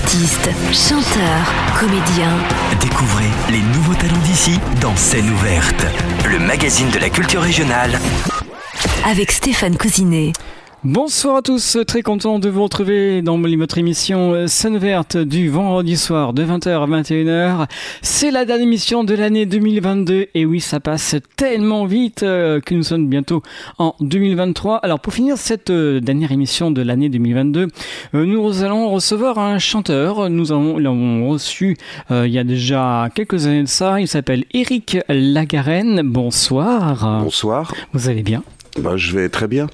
Artistes, chanteurs, comédiens. Découvrez les nouveaux talents d'ici dans Scène ouverte, le magazine de la culture régionale. Avec Stéphane Cousinet. Bonsoir à tous, très content de vous retrouver dans votre émission Scène ouverte du vendredi soir de 20h à 21h. C'est la dernière émission de l'année 2022 et oui, ça passe tellement vite que nous sommes bientôt en 2023. Alors pour finir cette dernière émission de l'année 2022, nous allons recevoir un chanteur. Nous l'avons reçu il y a déjà quelques années de ça. Il s'appelle Éric Lagarenne. Bonsoir. Bonsoir. Vous allez bien ? Je vais très bien.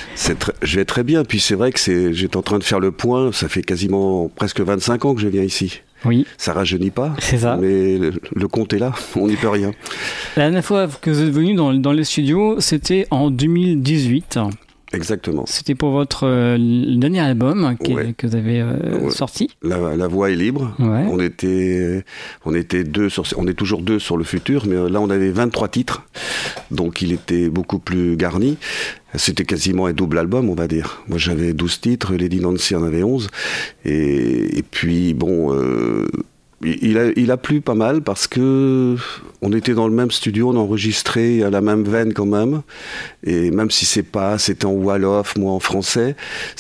Je vais très bien. Puis c'est vrai que j'étais en train de faire le point. Ça fait quasiment presque 25 ans que je viens ici. Oui. Ça rajeunit pas. C'est ça. Mais le compte est là. On n'y peut rien. La dernière fois que vous êtes venu dans les studios, c'était en 2018. Exactement. C'était pour votre dernier album que vous avez sorti. La voix est libre. Ouais. On était deux on est toujours deux sur le futur, mais là on avait 23 titres, donc il était beaucoup plus garni. C'était quasiment un double album, on va dire. Moi j'avais 12 titres, Lady Nancy en avait 11, et puis bon. Il a plu pas mal parce que on était dans le même studio, on enregistrait à la même veine quand même, et même si c'était en wolof, moi en français,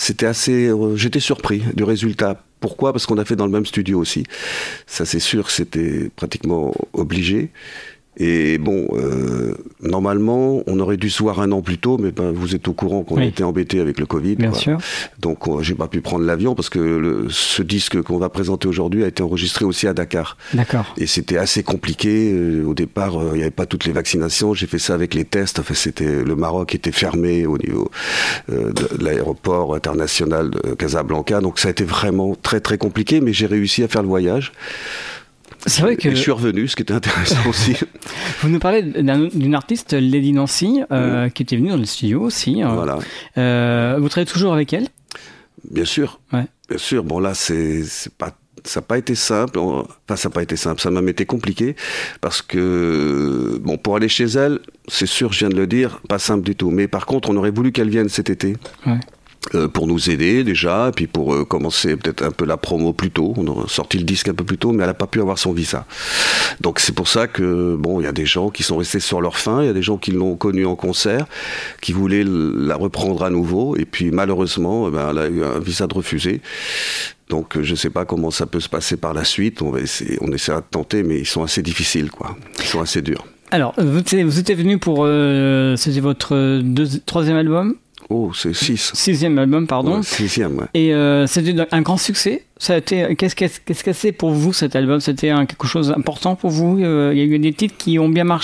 j'étais surpris du résultat. Pourquoi ? Parce qu'on a fait dans le même studio aussi. Ça c'est sûr, c'était pratiquement obligé. Et bon, normalement, on aurait dû se voir un an plus tôt, mais vous êtes au courant qu'on était embêté avec le Covid. Bien sûr. Donc, j'ai pas pu prendre l'avion parce que ce disque qu'on va présenter aujourd'hui a été enregistré aussi à Dakar. D'accord. Et c'était assez compliqué. Au départ, il n'y avait pas toutes les vaccinations. J'ai fait ça avec les tests. Enfin, le Maroc était fermé au niveau de l'aéroport international de Casablanca. Donc, ça a été vraiment très, très compliqué, mais j'ai réussi à faire le voyage. C'est vrai que je suis revenu, ce qui était intéressant aussi. Vous nous parlez d'une artiste, Lady Nancy, qui était venue dans le studio aussi. Voilà. Vous travaillez toujours avec elle ? Bien sûr. Ouais. Bien sûr. Bon, là, ça n'a pas été simple. Enfin, ça n'a pas été simple. Ça m'a été compliqué parce que, bon, pour aller chez elle, c'est sûr, je viens de le dire, pas simple du tout. Mais par contre, on aurait voulu qu'elle vienne cet été. Ouais. Pour nous aider déjà, et puis pour commencer peut-être un peu la promo plus tôt. On a sorti le disque un peu plus tôt, mais elle n'a pas pu avoir son visa. Donc c'est pour ça que, bon, il y a des gens qui sont restés sur leur faim, il y a des gens qui l'ont connue en concert, qui voulaient la reprendre à nouveau, et puis malheureusement, elle a eu un visa de refusé. Donc je ne sais pas comment ça peut se passer par la suite, on essaiera de tenter, mais ils sont assez difficiles, quoi. Ils sont assez durs. Alors, vous étiez venu pour... c'était votre troisième album ? Oh, c'est 6. Sixième album, pardon. Ouais, 6e, ouais. Et c'était un grand succès. Ça a été, qu'est-ce que c'est pour vous cet album ? C'était quelque chose d'important pour vous ? Il y a eu des titres qui ont bien marché ?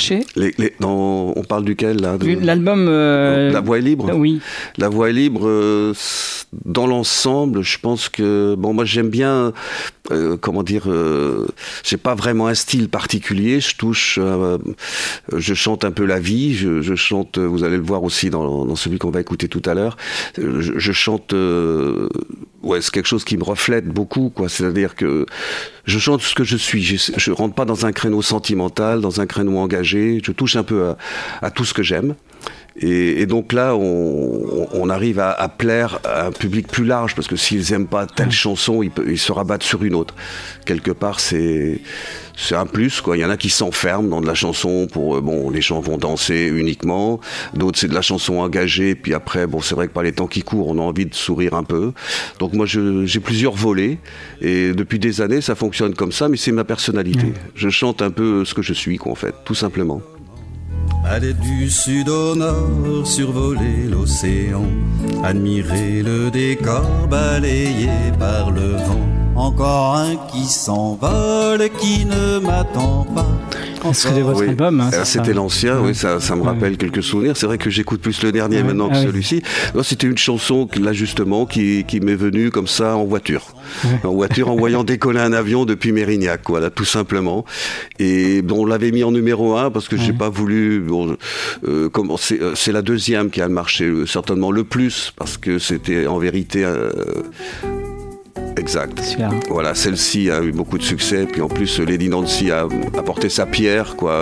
On parle duquel là L'album. La voix est libre. Oui. La voix est libre. Dans l'ensemble, je pense que moi j'aime bien. J'ai pas vraiment un style particulier. Je chante un peu la vie. Je chante. Vous allez le voir aussi dans celui qu'on va écouter tout à l'heure. Je chante. C'est quelque chose qui me reflète beaucoup, quoi. C'est-à-dire que je chante ce que je suis. Je rentre pas dans un créneau sentimental, dans un créneau engagé. Je touche un peu à tout ce que j'aime. Et donc là, on arrive à plaire à un public plus large, parce que s'ils n'aiment pas telle chanson, ils se rabattent sur une autre. Quelque part, c'est un plus, quoi. Il y en a qui s'enferment dans de la chanson pour, les gens vont danser uniquement. D'autres, c'est de la chanson engagée. Puis après, c'est vrai que par les temps qui courent, on a envie de sourire un peu. Donc moi, j'ai plusieurs volets. Et depuis des années, ça fonctionne comme ça, mais c'est ma personnalité. Je chante un peu ce que je suis, quoi, en fait, tout simplement. Aller du sud au nord, survoler l'océan, admirer le décor balayé par le vent. Encore un qui s'envole, qui ne m'attend pas. C'était votre album. Hein, c'était l'ancien, oui, ça me rappelle quelques souvenirs. C'est vrai que j'écoute plus le dernier maintenant que celui-ci. Non, c'était une chanson, là justement, qui m'est venue comme ça en voiture. En voiture, en voyant décoller un avion depuis Mérignac, voilà, tout simplement. Et on l'avait mis en numéro 1 parce que j'ai pas voulu... c'est la deuxième qui a marché certainement le plus, parce que c'était en vérité... Exact. Super. Voilà, celle-ci a eu beaucoup de succès, puis en plus Lady Nancy a apporté sa pierre, quoi.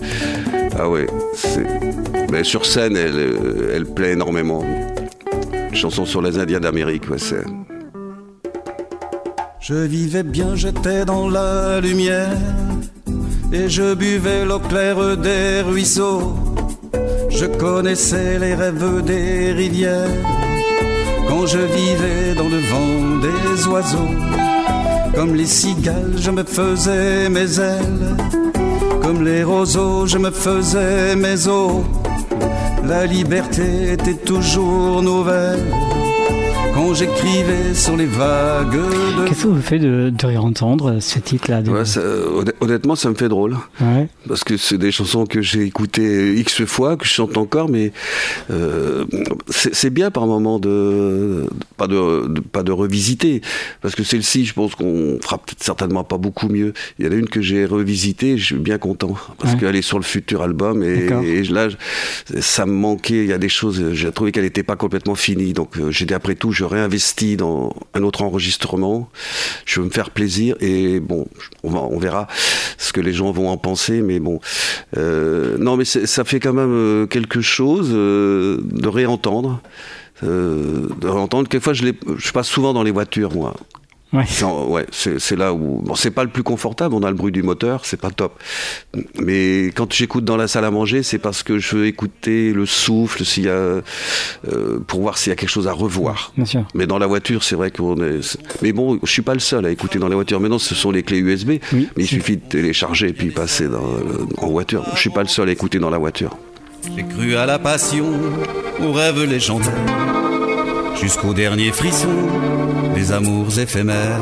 Mais sur scène, elle plaît énormément. Une chanson sur les Indiens d'Amérique, c'est. Je vivais bien, j'étais dans la lumière, et je buvais l'eau claire des ruisseaux. Je connaissais les rêves des rivières, quand je vivais dans le vent des oiseaux. Comme les cigales, je me faisais mes ailes, comme les roseaux, je me faisais mes os. La liberté était toujours nouvelle quand j'écrivais sur les vagues de... Qu'est-ce que vous faites de réentendre ce titre-là Ouais, honnêtement, ça me fait drôle. Ouais. Parce que c'est des chansons que j'ai écoutées X fois, que je chante encore, mais c'est bien par moment pas de revisiter. Parce que celle-ci, je pense qu'on fera peut-être certainement pas beaucoup mieux. Il y en a une que j'ai revisitée, je suis bien content. Parce qu'elle est sur le futur album, et là, ça me manquait. Il y a des choses, j'ai trouvé qu'elle n'était pas complètement finie. Donc j'ai dit, après tout, je réinvestis dans un autre enregistrement. Je veux me faire plaisir, et bon, on verra ce que les gens vont en penser, mais bon, non, mais ça fait quand même quelque chose de réentendre. Quelquefois, je passe souvent dans les voitures, moi. Ouais. C'est là où... Bon, c'est pas le plus confortable, on a le bruit du moteur, c'est pas top. Mais quand j'écoute dans la salle à manger, c'est parce que je veux écouter le souffle, s'il y a, pour voir s'il y a quelque chose à revoir. Bien sûr. Mais dans la voiture, c'est vrai qu'on est... Mais bon, je suis pas le seul à écouter dans la voiture. Maintenant, ce sont les clés USB, oui, mais il suffit de télécharger et puis passer en voiture. Je suis pas le seul à écouter dans la voiture. J'ai cru à la passion, aux rêves légendaires, jusqu'au dernier frisson des amours éphémères.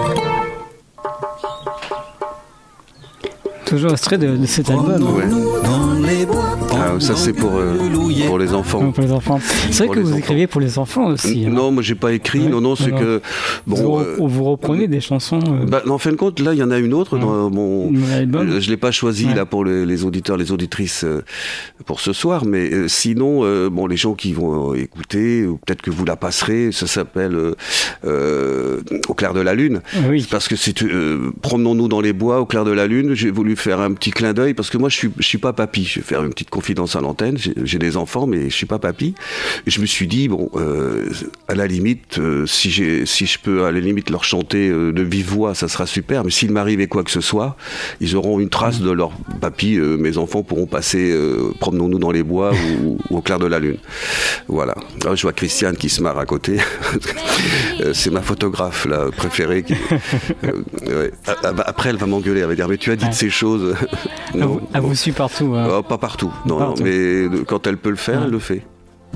Toujours extrait de cet album. Ouais. Ça c'est pour les enfants. Pour les enfants. C'est vrai que vous écrivez pour les enfants aussi. Non, moi j'ai pas écrit. Ouais. Non, c'est que bon. Vous reprenez des chansons. En fin de compte, là, il y en a une autre dans mon album. Je l'ai pas choisi là pour les auditeurs, les auditrices pour ce soir, mais sinon, les gens qui vont écouter, ou peut-être que vous la passerez. Ça s'appelle Au clair de la lune. Oui. Parce que c'est promenons-nous dans les bois au clair de la lune. J'ai voulu faire un petit clin d'œil parce que moi je suis pas papy. Je vais faire une petite confidence à l'antenne. J'ai des enfants, mais je suis pas papy. Et je me suis dit à la limite, si je peux à la limite leur chanter de vive voix, ça sera super. Mais s'il m'arrivait quoi que ce soit, ils auront une trace de leur papy. Mes enfants pourront passer promenons-nous dans les bois ou au clair de la lune. Voilà. Alors, je vois Christiane qui se marre à côté. C'est ma photographe là préférée. Après, elle va m'engueuler. Elle va dire mais tu as dit de ces choses. Non, elle vous suit partout. Hein. Pas partout. Non, mais quand elle peut le faire, elle le fait.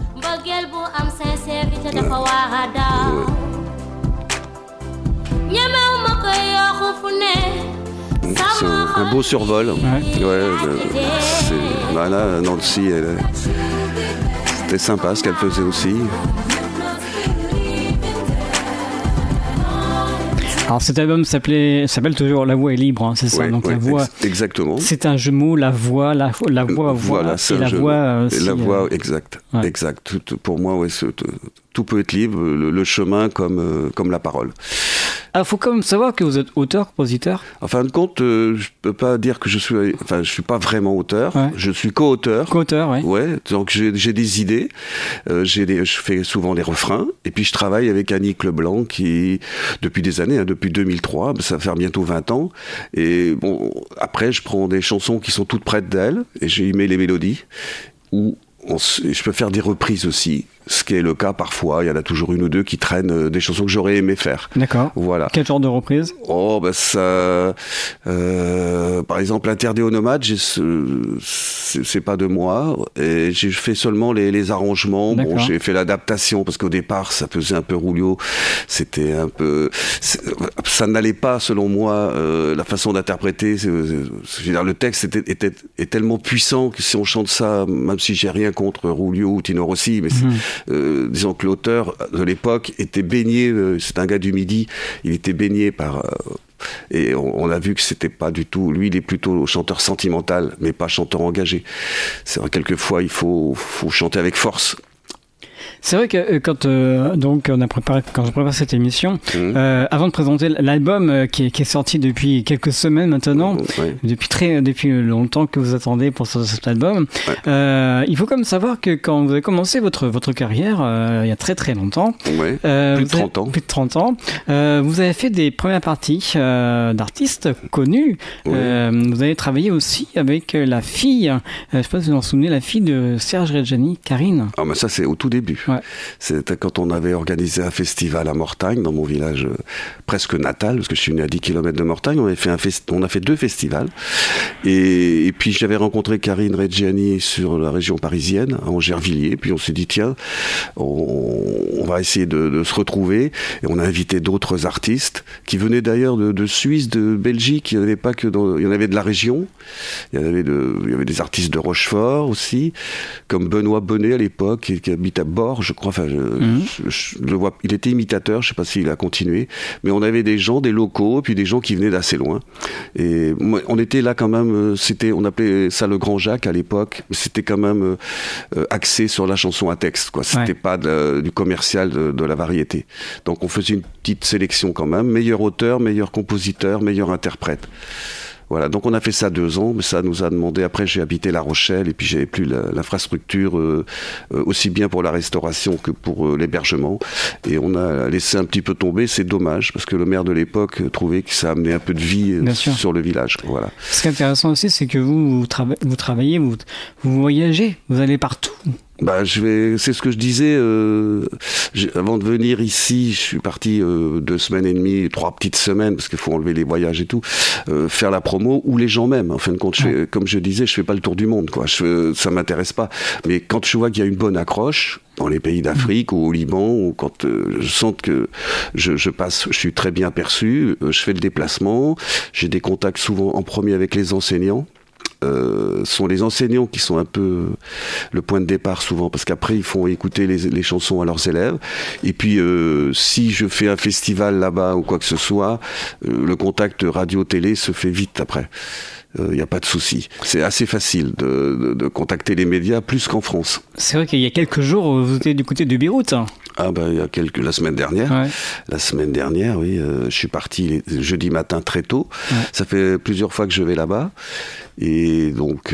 C'est un beau survol. Là, Nancy, c'était sympa ce qu'elle faisait aussi. Alors cet album s'appelle toujours La Voix est libre, hein, c'est ça. Ouais, donc la voix. Exactement. C'est un jeu de mots, la voix, voilà, et la voix aussi. La voix, exact. Pour moi, tout peut être libre, le chemin comme la parole. Il faut quand même savoir que vous êtes auteur, compositeur. En fin de compte, je peux pas dire que je suis pas vraiment auteur. Ouais. Je suis co-auteur. Co-auteur, oui. Ouais. Donc j'ai des idées. Je fais souvent les refrains. Et puis je travaille avec Annick Leblanc qui, depuis des années, depuis 2003, ça va faire bientôt 20 ans. Et bon, après je prends des chansons qui sont toutes prêtes d'elle et j'y mets les mélodies. Je peux faire des reprises aussi, ce qui est le cas parfois. Il y en a toujours une ou deux qui traînent des chansons que j'aurais aimé faire. D'accord. Voilà. Quel genre de reprise ? Ça... par exemple, Interdit aux nomades, c'est pas de moi. Et j'ai fait seulement les arrangements. Bon, j'ai fait l'adaptation, parce qu'au départ, ça faisait un peu rouillot. C'était un peu... Ça n'allait pas, selon moi, la façon d'interpréter. Je veux dire, le texte est tellement puissant que si on chante ça, même si j'ai rien contre Rouliot ou Tino Rossi, mais disons que l'auteur de l'époque était baigné, c'est un gars du Midi, il était baigné par... et on a vu que c'était pas du tout... Lui, il est plutôt chanteur sentimental, mais pas chanteur engagé. C'est vrai, quelquefois, il faut chanter avec force. C'est vrai que quand je prépare cette émission, avant de présenter l'album qui est sorti depuis quelques semaines maintenant, depuis longtemps que vous attendez pour sortir cet album, il faut quand même savoir que quand vous avez commencé votre carrière, il y a très très longtemps, plus de 30 ans, vous avez fait des premières parties d'artistes connus. Vous avez travaillé aussi avec la fille, je ne sais pas si vous en souvenez, la fille de Serge Reggiani, Karine. Ah, mais ça, c'est au tout début. C'était quand on avait organisé un festival à Mortagne, dans mon village presque natal, parce que je suis né à 10 km de Mortagne. On a fait 2 festivals. Et puis, j'avais rencontré Karine Reggiani sur la région parisienne, à Angervilliers. Puis, on s'est dit, tiens, on va essayer de se retrouver. Et on a invité d'autres artistes qui venaient d'ailleurs de Suisse, de Belgique. Il n'y en avait pas que il y en avait de la région. Il y avait des artistes de Rochefort aussi, comme Benoît Bonnet à l'époque, qui habite à Bord, je crois. Enfin, je le vois. Il était imitateur, je ne sais pas s'il a continué. Mais on avait des gens, des locaux, puis des gens qui venaient d'assez loin. Et on était là quand même. On appelait ça le Grand Jacques à l'époque. C'était quand même axé sur la chanson à texte, quoi. C'était pas du commercial de la variété. Donc on faisait une petite sélection quand même. Meilleur auteur, meilleur compositeur, meilleur interprète. Voilà, donc on a fait ça 2 ans, mais ça nous a demandé, après j'ai habité La Rochelle, et puis j'avais plus l'infrastructure aussi bien pour la restauration que pour l'hébergement, et on a laissé un petit peu tomber, c'est dommage, parce que le maire de l'époque trouvait que ça amenait un peu de vie sur le village. Voilà. Ce qui est intéressant aussi, c'est que vous travaillez, vous voyagez, vous allez partout. C'est ce que je disais, avant de venir ici, je suis parti 2 semaines et demie, 3 petites semaines, parce qu'il faut enlever les voyages et tout, faire la promo, ou les gens même. En fin de compte, comme je disais, je fais pas le tour du monde, quoi. Ça m'intéresse pas. Mais quand je vois qu'il y a une bonne accroche, dans les pays d'Afrique ou au Liban, ou quand je sens que je passe, je suis très bien perçu, je fais le déplacement, j'ai des contacts souvent en premier avec les enseignants. Sont les enseignants qui sont un peu le point de départ souvent, parce qu'après ils font écouter les chansons à leurs élèves, et puis si je fais un festival là-bas ou quoi que ce soit, le contact radio-télé se fait vite après. Il n'y a pas de souci. C'est assez facile de contacter les médias, plus qu'en France. C'est vrai qu'il y a quelques jours, vous étiez du côté de Beyrouth. La semaine dernière. Ouais. La semaine dernière, oui. Je suis parti jeudi matin très tôt. Ouais. Ça fait plusieurs fois que je vais là-bas. Et donc,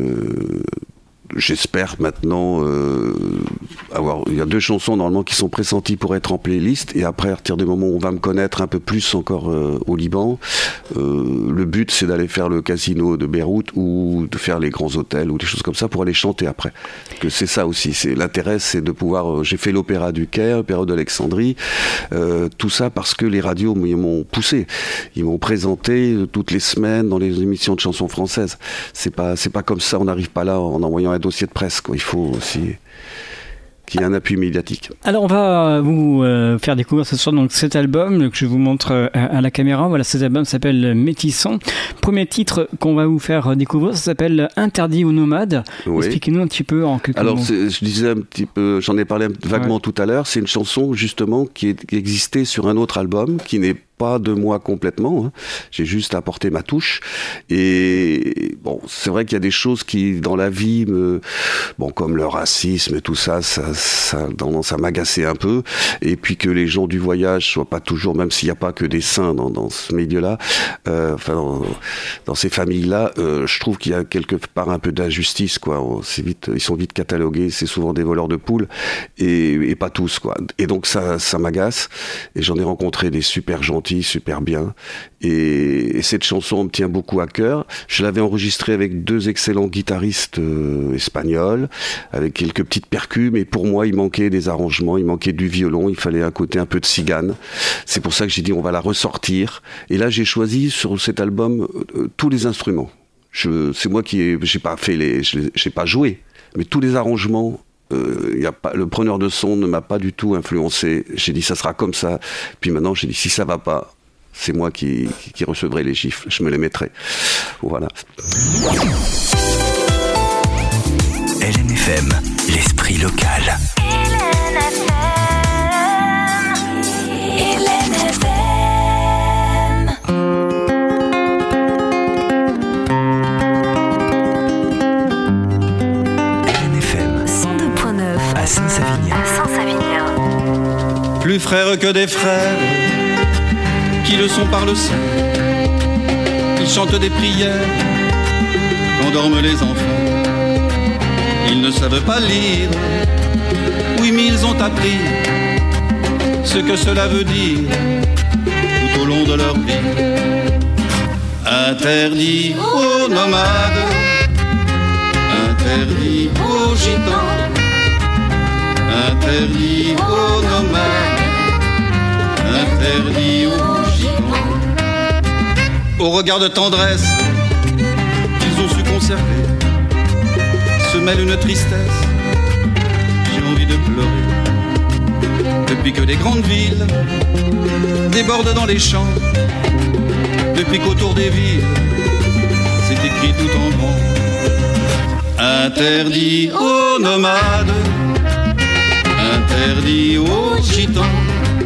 j'espère maintenant il y a 2 chansons normalement qui sont pressenties pour être en playlist, et après, à partir du moment où on va me connaître un peu plus encore au Liban, le but c'est d'aller faire le casino de Beyrouth ou de faire les grands hôtels ou des choses comme ça pour aller chanter après. Que c'est ça aussi, l'intérêt c'est de pouvoir, j'ai fait l'opéra du Caire, l'opéra d'Alexandrie, tout ça parce que les radios m'ont poussé, ils m'ont présenté toutes les semaines dans les émissions de chansons françaises. C'est pas comme ça, on n'arrive pas là en envoyant un dossier de presse, quoi. Il faut aussi qu'il y ait un appui médiatique. Alors on va vous faire découvrir ce soir donc cet album que je vous montre à la caméra. Voilà, cet album s'appelle Métissant. Premier titre qu'on va vous faire découvrir, ça s'appelle Interdit aux nomades. Oui. Expliquez-nous un petit peu en quelques mots. Alors je disais un petit peu, j'en ai parlé vaguement tout à l'heure, c'est une chanson justement qui existait sur un autre album qui n'est pas de moi complètement, hein. J'ai juste apporté ma touche, et bon, c'est vrai qu'il y a des choses qui dans la vie comme le racisme et tout ça a tendance à m'agacer un peu, et puis que les gens du voyage soient pas toujours, même s'il n'y a pas que des saints dans ce milieu-là, dans ces familles-là, je trouve qu'il y a quelque part un peu d'injustice, quoi. Ils sont vite catalogués, c'est souvent des voleurs de poules, et pas tous, quoi. Et donc ça m'agace, et j'en ai rencontré des super gentils, super bien, et cette chanson me tient beaucoup à cœur. Je l'avais enregistrée avec 2 excellents guitaristes espagnols, avec quelques petites percus, mais pour moi il manquait des arrangements, il manquait du violon, il fallait un côté un peu de cigane. C'est pour ça que j'ai dit on va la ressortir, et là j'ai choisi sur cet album tous les instruments. C'est moi j'ai pas joué, mais tous les arrangements. Le preneur de son ne m'a pas du tout influencé. J'ai dit ça sera comme ça. Puis maintenant j'ai dit si ça va pas, c'est moi qui recevrai les gifles. Je me les mettrai. Voilà. LNFM, l'esprit local. à Saint-Savignan. frères que des frères, qui le sont par le sang. Ils chantent des prières quand dorment les enfants. Ils ne savent pas lire, oui mais ils ont appris ce que cela veut dire tout au long de leur vie. Interdit aux nomades, interdit aux gitans, interdit aux nomades, interdit aux gitans. Au regard de tendresse qu'ils ont su conserver, se mêle une tristesse, j'ai envie de pleurer. Depuis que les grandes villes débordent dans les champs, depuis qu'autour des villes c'est écrit tout en grand. Interdit aux nomades, interdit aux gitans,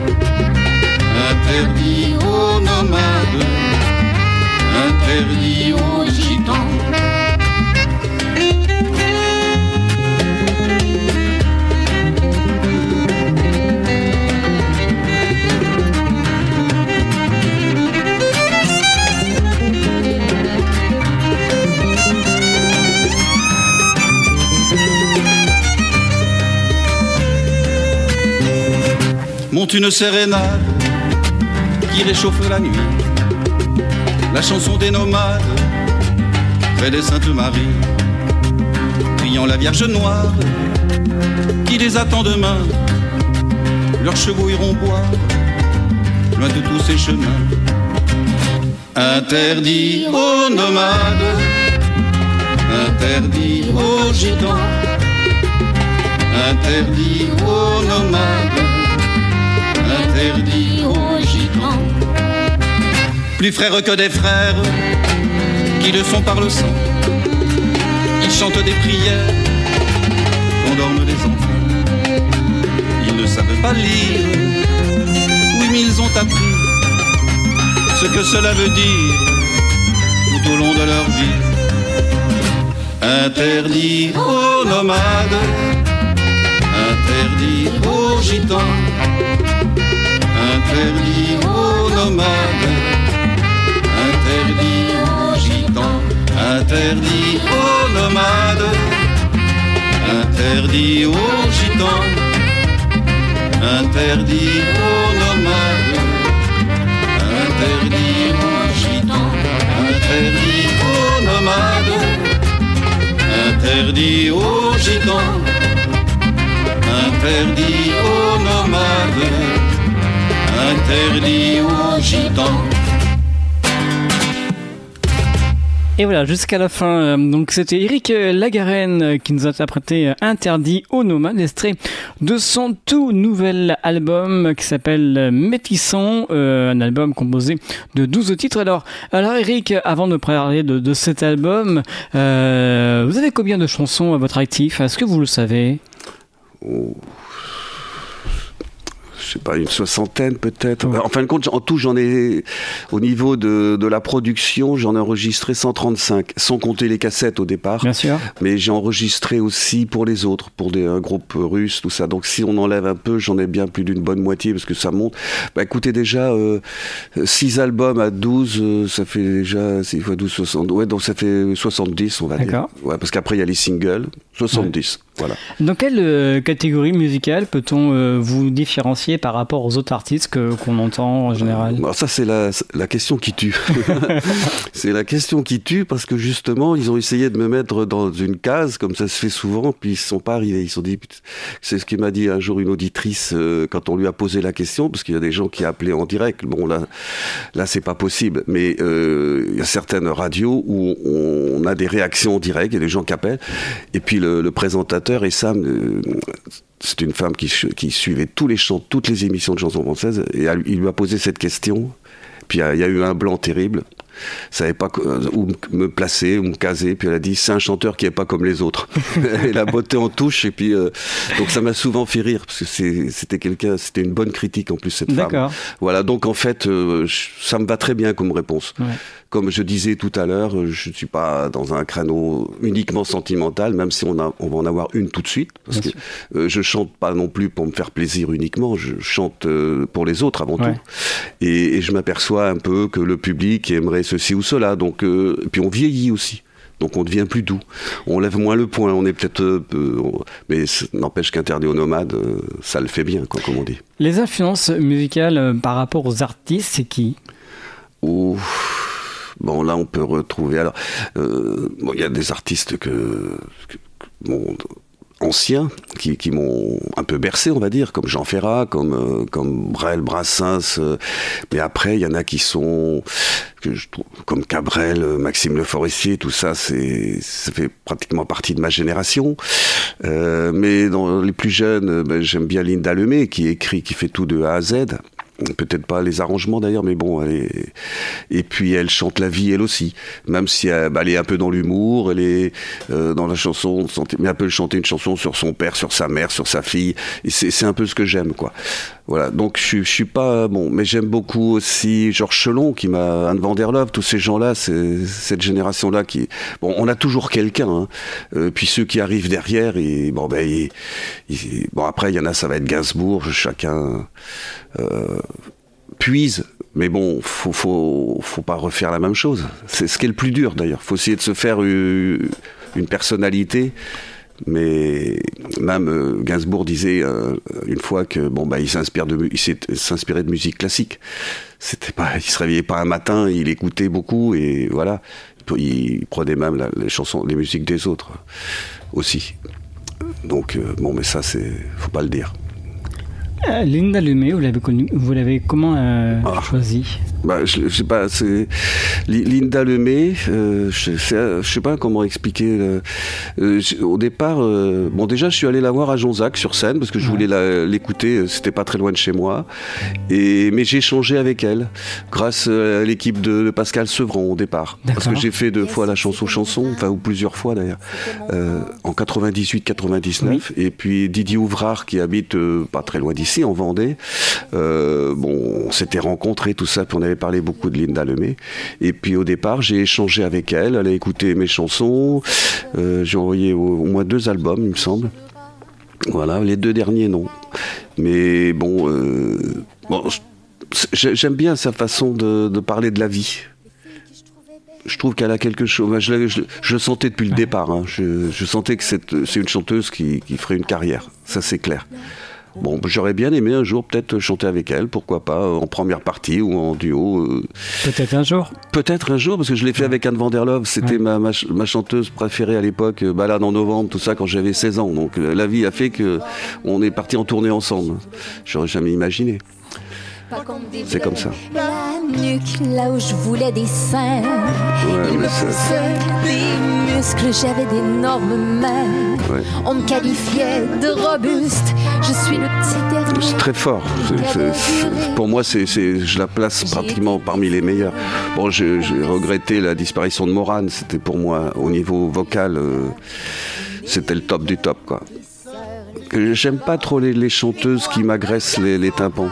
interdit aux nomades, interdit aux gitans. Monte une sérénade qui réchauffe la nuit, la chanson des nomades près des Saintes Maries, priant la Vierge Noire qui les attend demain. Leurs chevaux iront boire loin de tous ces chemins. Interdit aux nomades, interdit aux gitans, interdit aux nomades, interdit aux gitans. Plus frères que des frères, qui le sont par le sang. Ils chantent des prières quand dorment les enfants. Ils ne savent pas lire, oui mais ils ont appris ce que cela veut dire tout au long de leur vie. Interdit aux nomades, interdit aux gitans, interdit aux nomades, interdit aux gitans, interdit aux nomades, interdit aux gitans, interdit aux nomades, interdit aux gitans, interdit aux nomades, interdit aux gitans, interdit aux nomades, interdit aux gitans. Et voilà, jusqu'à la fin. Donc c'était Éric Lagarenne qui nous a interprété Interdit aux nomades, extrait de son tout nouvel album qui s'appelle Métissant, un album composé de 12 titres. Alors Éric, avant de parler de cet album, vous avez combien de chansons à votre actif? Est-ce que vous le savez? Je sais pas, une soixantaine peut-être. Ouais. En fin de compte, en tout, j'en ai, au niveau de la production, j'en ai enregistré 135, sans compter les cassettes au départ. Bien sûr. Mais j'ai enregistré aussi pour les autres, pour un groupe russe, tout ça. Donc si on enlève un peu, j'en ai bien plus d'une bonne moitié, parce que ça monte. Bah écoutez, déjà, 6 albums à 12, ça fait déjà 6 x 12, 60. Ouais, donc ça fait 70, on va dire. Ouais, parce qu'après, il y a les singles, 70. Ouais. Voilà. Dans quelle catégorie musicale peut-on vous différencier par rapport aux autres artistes qu'on entend en général? Alors ça, c'est la question qui tue. C'est la question qui tue parce que justement, ils ont essayé de me mettre dans une case, comme ça se fait souvent, puis ils ne sont pas arrivés. Ils se sont dit, c'est ce qui m'a dit un jour une auditrice quand on lui a posé la question, parce qu'il y a des gens qui appelaient en direct. Bon, là c'est pas possible. Mais il y a certaines radios où on a des réactions en direct, il y a des gens qui appellent, et puis le présentateur et Sam, c'est une femme qui suivait tous les chants, toutes les émissions de chansons françaises, et il lui a posé cette question, puis il y a eu un blanc terrible, savais pas où me placer, où me caser. Puis elle a dit, c'est un chanteur qui est pas comme les autres. Elle a botté en touche et puis donc ça m'a souvent fait rire parce que c'était une bonne critique en plus cette femme. Voilà, donc en fait ça me va très bien comme réponse. Ouais. Comme je disais tout à l'heure, je ne suis pas dans un créneau uniquement sentimental, même si on va en avoir une tout de suite. Parce que je chante pas non plus pour me faire plaisir uniquement, je chante pour les autres avant tout. Et je m'aperçois un peu que le public aimerait ceci ou cela. Donc, puis on vieillit aussi. Donc on devient plus doux. On lève moins le poing, on est peut-être... mais n'empêche qu'Interdit aux nomades, ça le fait bien, quoi, comme on dit. Les influences musicales par rapport aux artistes, c'est qui ? Bon, là, on peut retrouver... Alors, y a des artistes anciens qui m'ont un peu bercé, on va dire, comme Jean Ferrat, comme Brel, Brassens. Mais après, il y en a qui sont... que je trouve, comme Cabrel, Maxime Le Forestier, tout ça, ça fait pratiquement partie de ma génération. Mais dans les plus jeunes, j'aime bien Linda Lemay, qui fait tout de A à Z. Peut-être pas les arrangements d'ailleurs, mais bon, et puis elle chante la vie elle aussi, même si elle est un peu dans l'humour, elle est dans la chanson, mais elle peut chanter une chanson sur son père, sur sa mère, sur sa fille, et c'est un peu ce que j'aime, quoi. Voilà, donc je suis pas bon, mais j'aime beaucoup aussi Georges Chelon, Anne van der Love, tous ces gens-là, cette génération-là qui, bon, on a toujours quelqu'un, hein. Puis ceux qui arrivent derrière, et bon après il y en a, ça va être Gainsbourg, chacun puise, mais bon, faut pas refaire la même chose. C'est ce qui est le plus dur d'ailleurs. Faut essayer de se faire une personnalité. Mais même Gainsbourg disait une fois que il s'est inspiré de musique classique. Il se réveillait pas un matin, il écoutait beaucoup et voilà. Il prenait même les musiques des autres aussi. Donc mais ça faut pas le dire. Linda Lemay, vous l'avez comment choisi ? Je sais pas, c'est Linda Lemay, je sais pas comment expliquer. Au départ, déjà je suis allé la voir à Jonzac sur scène parce que je voulais l'écouter, c'était pas très loin de chez moi. Mais j'ai échangé avec elle grâce à l'équipe de Pascal Sevran au départ. D'accord. Parce que j'ai fait 2 fois la chanson, ou plusieurs fois d'ailleurs, en 98-99. Et puis Didier Ouvrard qui habite pas très loin d'ici, en Vendée. On s'était rencontrés, tout ça, puis on avait parlé beaucoup de Linda Lemay. Et puis au départ, j'ai échangé avec elle, elle a écouté mes chansons. J'ai envoyé au moins 2 albums, il me semble. Voilà, les 2 derniers, non. Mais j'aime bien sa façon de parler de la vie. Je trouve qu'elle a quelque chose. Je le sentais depuis le départ. Hein. Je sentais que c'est une chanteuse qui ferait une carrière. Ça, c'est clair. J'aurais bien aimé un jour peut-être chanter avec elle, pourquoi pas, en première partie ou en duo. Peut-être un jour. Peut-être un jour, parce que je l'ai fait avec Anne van der Love. C'était ma chanteuse préférée à l'époque, Balade en novembre, tout ça, quand j'avais 16 ans. Donc la vie a fait qu'on est partis en tournée ensemble. J'aurais jamais imaginé. C'est comme ça. La nuque, là où je voulais des seins, il me poussait des muscles, j'avais d'énormes mains. Ouais. On me qualifiait de robuste, je suis le petit dernier. C'est très fort. Pour moi, je la place pratiquement parmi les meilleurs. J'ai regretté la disparition de Morane. C'était pour moi, au niveau vocal, c'était le top du top, quoi. J'aime pas trop les chanteuses qui m'agressent les tympans.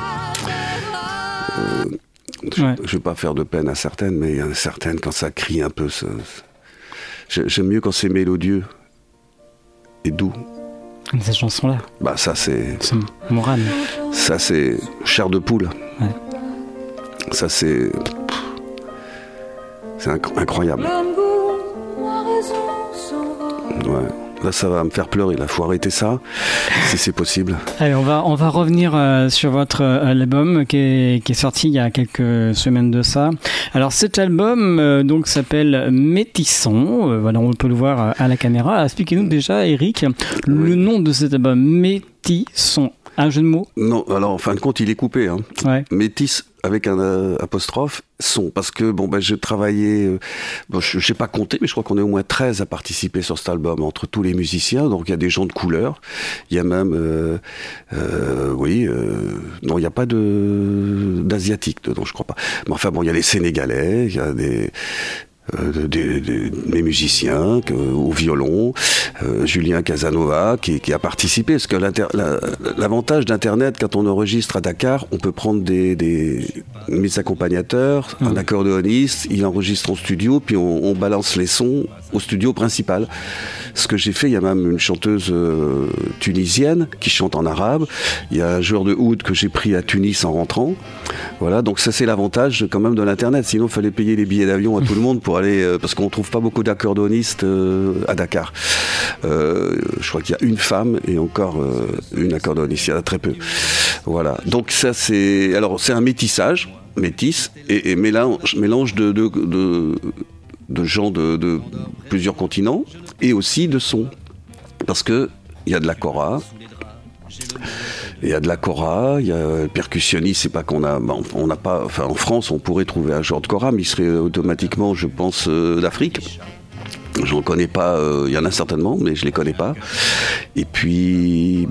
Je ne vais pas faire de peine à certaines, mais il y en a certaines, quand ça crie un peu, j'aime mieux quand c'est mélodieux et doux. Ces chansons-là. Ça c'est Morane. Ça c'est chair de poule. Ouais. Ça c'est incroyable. Ouais. Là, ça va me faire pleurer. Là, faut arrêter ça, si c'est possible. Allez, on va revenir sur votre album qui est sorti il y a quelques semaines de ça. Alors, cet album donc s'appelle Métisson. Voilà, on peut le voir à la caméra. Expliquez-nous déjà, Eric, le nom de cet album, Métisson. Un jeu de mots? Non, alors en fin de compte, il est coupé. Hein. Ouais. Métis avec un apostrophe, son. Parce que je travaillais, je n'ai pas compté, mais je crois qu'on est au moins 13 à participer sur cet album, entre tous les musiciens. Donc il y a des gens de couleur. Il y a même, non, il n'y a pas d'asiatique dedans, je crois pas. Mais enfin il y a les Sénégalais, il y a des musiciens au violon, Julien Casanova qui a participé, parce que l'avantage d'Internet, quand on enregistre à Dakar, on peut prendre mes accompagnateurs, un accordéoniste, il enregistre en studio, puis on balance les sons au studio principal. Ce que j'ai fait, il y a même une chanteuse tunisienne qui chante en arabe, il y a un joueur de oud que j'ai pris à Tunis en rentrant, voilà, donc ça c'est l'avantage quand même de l'Internet, sinon il fallait payer les billets d'avion à tout le monde pour aller, parce qu'on trouve pas beaucoup d'accordéonistes à Dakar. Je crois qu'il y a une femme et encore une accordéoniste, il y en a très peu. Voilà. Donc ça c'est un métissage, et mélange de gens de plusieurs continents et aussi de sons. Parce que il y a de la kora. Il y a le percussionniste, c'est pas qu'on a, on n'a pas, enfin en France on pourrait trouver un genre de kora, mais il serait automatiquement, je pense, d'Afrique. J'en connais pas, il y en a certainement, mais je les connais pas. Et puis,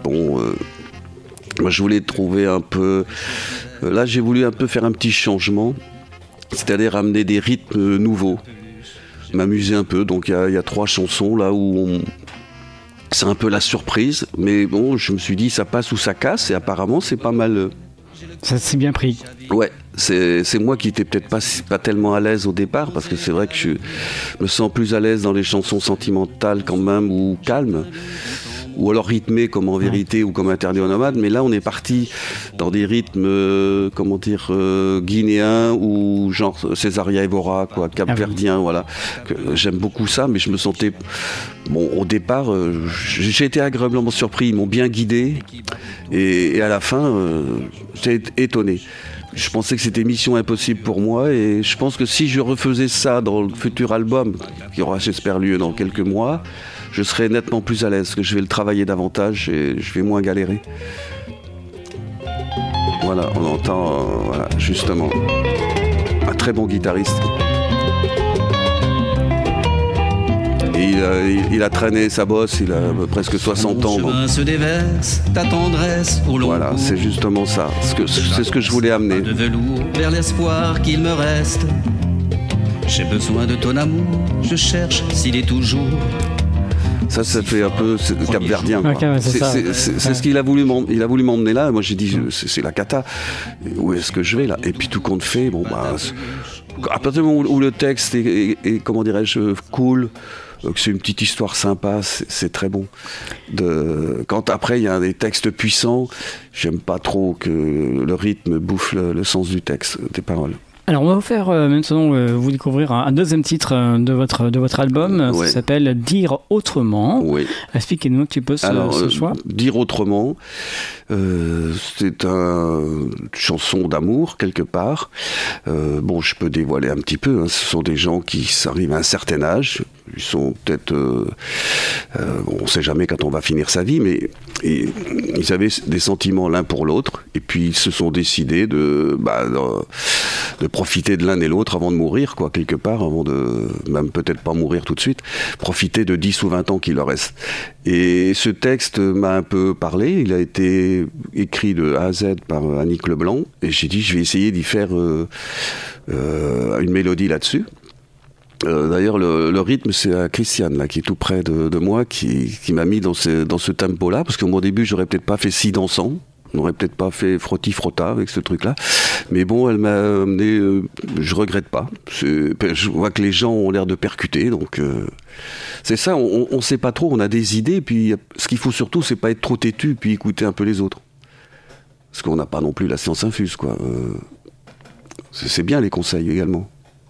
moi je voulais trouver un peu, là j'ai voulu un peu faire un petit changement, c'est-à-dire amener des rythmes nouveaux, m'amuser un peu. Donc il y a 3 chansons là où c'est un peu la surprise, mais je me suis dit ça passe ou ça casse, et apparemment c'est pas mal. Ça s'est bien pris. Ouais, c'est moi qui étais peut-être pas tellement à l'aise au départ, parce que c'est vrai que je me sens plus à l'aise dans les chansons sentimentales quand même, ou calmes, ou alors rythmées comme En Vérité ou comme Interdit aux nomades, mais là on est parti dans des rythmes guinéens ou genre Césaria Evora, quoi, capverdien, voilà. J'aime beaucoup ça, mais je me sentais au départ j'ai été agréablement surpris, ils m'ont bien guidé, et à la fin j'ai été étonné. Je pensais que c'était mission impossible pour moi, et je pense que si je refaisais ça dans le futur album qui aura, j'espère, lieu dans quelques mois, je serai nettement plus à l'aise, parce que je vais le travailler davantage et je vais moins galérer. Voilà, on entend justement un très bon guitariste. Et il a traîné sa bosse, il a presque 60 ans. Chemin se déverse, ta tendresse pour l'eau. Voilà, c'est justement ça. C'est ce que je voulais amener. De velours vers l'espoir qu'il me reste. J'ai besoin de ton amour, je cherche s'il est toujours. Ça fait un peu capverdien. Okay, c'est ce qu'il a voulu m'emmener là. Moi j'ai dit c'est la cata. Où est-ce que je vais là? Et puis tout compte fait, à partir du moment où le texte est comment dirais-je, cool, que c'est une petite histoire sympa, c'est très bon. Quand après il y a des textes puissants, j'aime pas trop que le rythme bouffe le sens du texte, des paroles. Alors on va vous faire maintenant vous découvrir un deuxième titre de votre album. Ouais. Ça s'appelle Dire autrement. Oui. Expliquez-nous un petit peu ce choix. Dire autrement, c'est une chanson d'amour quelque part. Je peux dévoiler un petit peu. Ce sont des gens qui arrivent à un certain âge. Ils sont peut-être, on ne sait jamais quand on va finir sa vie, mais ils avaient des sentiments l'un pour l'autre, et puis ils se sont décidés de profiter de l'un et l'autre avant de mourir, quoi, quelque part, avant de même peut-être pas mourir tout de suite, profiter de 10 ou 20 ans qu'il leur reste. Et ce texte m'a un peu parlé, il a été écrit de A à Z par Annick Leblanc, et j'ai dit je vais essayer d'y faire une mélodie là-dessus. D'ailleurs, le rythme, c'est Christiane, là, qui est tout près de moi, qui m'a mis dans ce tempo-là, parce qu'au début, j'aurais peut-être pas fait si dansant, on n'aurait peut-être pas fait frotti-frotta avec ce truc-là, mais elle m'a amené, je regrette pas. Je vois que les gens ont l'air de percuter, donc c'est ça, on sait pas trop, on a des idées, puis ce qu'il faut surtout, c'est pas être trop têtu, puis écouter un peu les autres. Parce qu'on n'a pas non plus la science infuse, quoi. C'est bien les conseils également.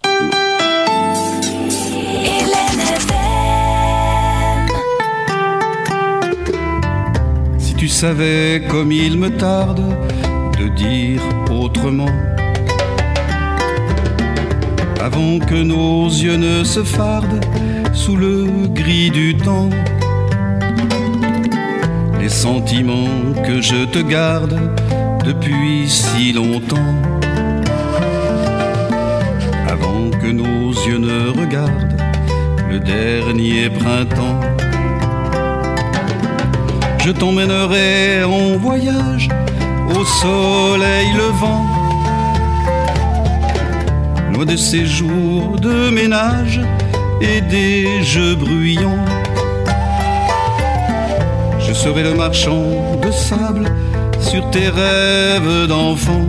Tu savais comme il me tarde de dire autrement, avant que nos yeux ne se fardent sous le gris du temps. les sentiments que je te garde depuis si longtemps. Avant que nos yeux ne regardent le dernier printemps, je t'emmènerai en voyage au soleil levant, loin de ces jours de ménage et des jeux bruyants. Je serai le marchand de sable sur tes rêves d'enfant,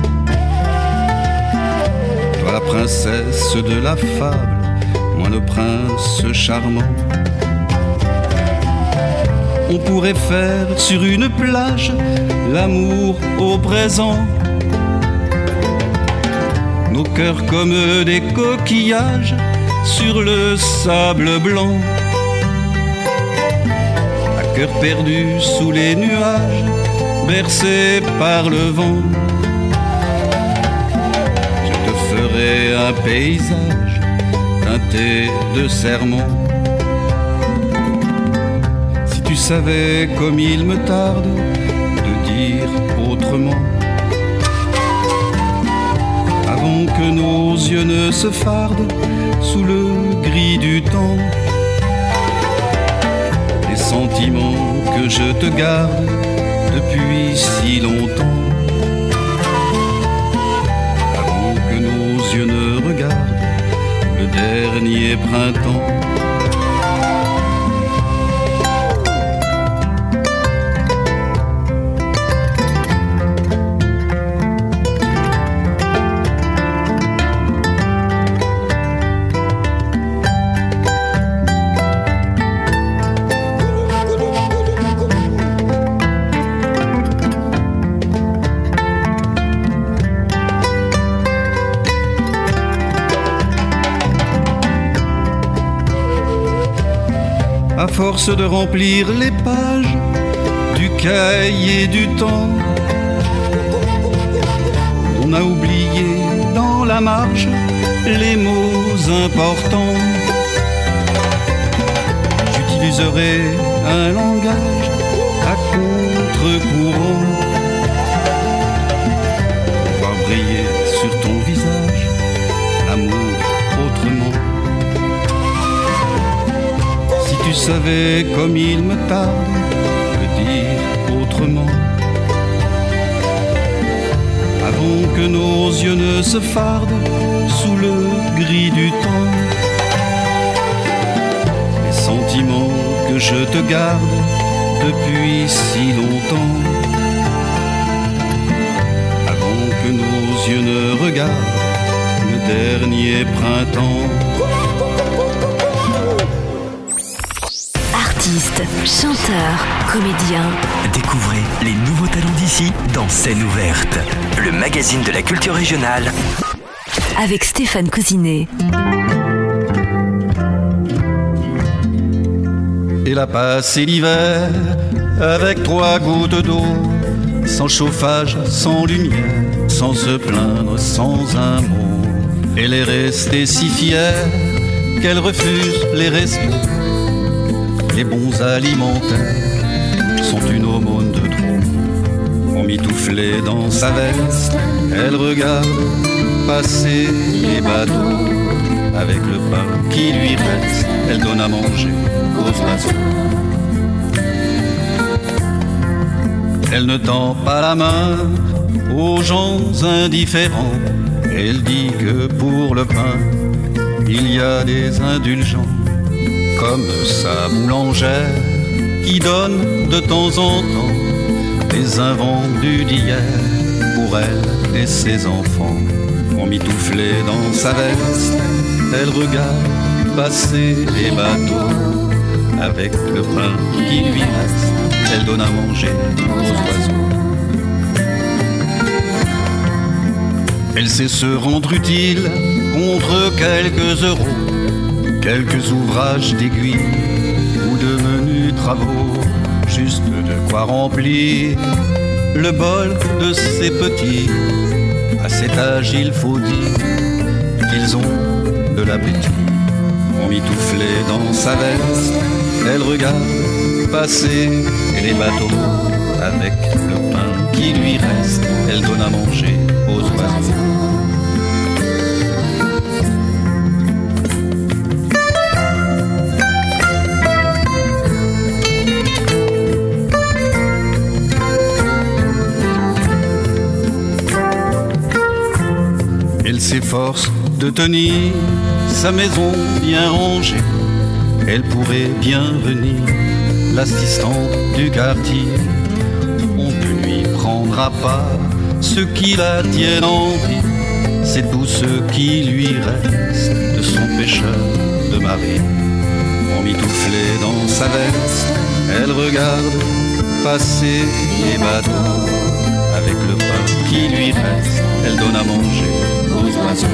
toi la princesse de la fable, moi le prince charmant. On pourrait faire sur une plage l'amour au présent, nos cœurs comme des coquillages sur le sable blanc, à cœur perdu sous les nuages, bercé par le vent. Je te ferai un paysage teinté de serments. Si tu savais comme il me tarde de dire autrement, avant que nos yeux ne se fardent sous le gris du temps, les sentiments que je te garde depuis si longtemps, avant que nos yeux ne regardent le dernier printemps. À force de remplir les pages du cahier du temps, on a oublié dans la marge les mots importants. J'utiliserai un langage à contre-courant, pour voir briller sur ton visage l'amour autrement. Tu savais comme il me tarde de dire autrement, avant que nos yeux ne se fardent sous le gris du temps, les sentiments que je te garde depuis si longtemps, avant que nos yeux ne regardent le dernier printemps. Artiste, chanteur, comédien. Découvrez les nouveaux talents d'ici dans Scène ouverte, le magazine de la culture régionale. Avec Stéphane Cousinet. Il a passé l'hiver avec 3 gouttes d'eau, sans chauffage, sans lumière, sans se plaindre, sans un mot. Elle est restée si fière qu'elle refuse les restos. Les bons alimentaires sont une aumône de trop. Emmitouflée dans sa veste, elle regarde passer les bateaux. Avec le pain qui lui reste, elle donne à manger aux oiseaux. Elle ne tend pas la main aux gens indifférents. Elle dit que pour le pain, il y a des indulgents, comme sa boulangère qui donne de temps en temps des invendus d'hier pour elle et ses enfants. Emmitouflée dans sa veste, elle regarde passer les bateaux. Avec le pain qui lui reste, elle donne à manger aux oiseaux. Elle sait se rendre utile contre quelques euros, quelques ouvrages d'aiguille ou de menus travaux, juste de quoi remplir le bol de ses petits. À cet âge, il faut dire qu'ils ont de l'appétit. Emmitouflée dans sa veste, elle regarde passer les bateaux. Avec le pain qui lui reste, elle donne à manger aux oiseaux. Elle s'efforce de tenir sa maison bien rangée. Elle pourrait bien venir, l'assistante du quartier. On ne lui prendra pas ce qui la tienne en vie. C'est tout ce qui lui reste de son pécheur de mari. Emmitouflé dans sa veste, elle regarde passer les bateaux. Avec le pain qui lui reste, elle donne à manger aux oiseaux.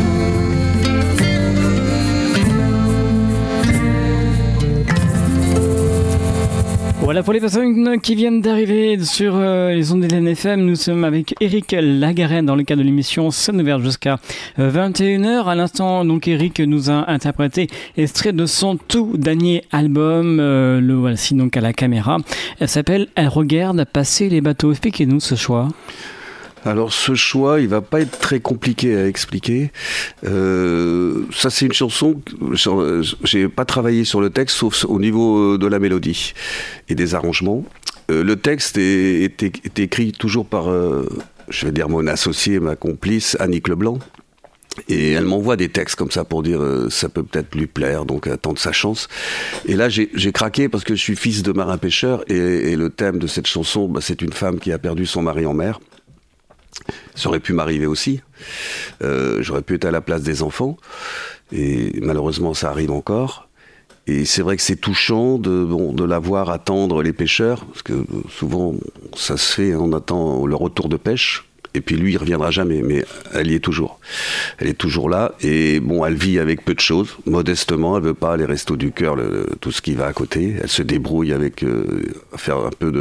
Voilà pour les personnes qui viennent d'arriver sur les ondes de l'NFM. Nous sommes avec Eric Lagarenne dans le cadre de l'émission Scène ouverte jusqu'à 21h. À l'instant, donc, Eric nous a interprété extrait de son tout dernier album. Le voici donc à la caméra. Elle s'appelle « Elle regarde passer les bateaux ». Expliquez-nous ce choix. Alors ce choix, il va pas être très compliqué à expliquer. Ça c'est une chanson, j'ai pas travaillé sur le texte sauf au niveau de la mélodie et des arrangements. Le texte est écrit toujours par, je vais dire mon associé, ma complice, Annick Leblanc. Et elle m'envoie des textes comme ça pour dire ça peut peut-être lui plaire, donc attendre sa chance. Et là j'ai craqué parce que je suis fils de marin pêcheur et le thème de cette chanson, bah, c'est une femme qui a perdu son mari en mer. Ça aurait pu m'arriver aussi. J'aurais pu être à la place des enfants. Et malheureusement, ça arrive encore. Et c'est vrai que c'est touchant de la voir attendre les pêcheurs. Parce que souvent, ça se fait, on attend le retour de pêche. Et puis lui, il reviendra jamais, mais elle y est toujours. Elle est toujours là, et bon, elle vit avec peu de choses, modestement, elle veut pas les restos du cœur, tout ce qui va à côté. Elle se débrouille avec faire un peu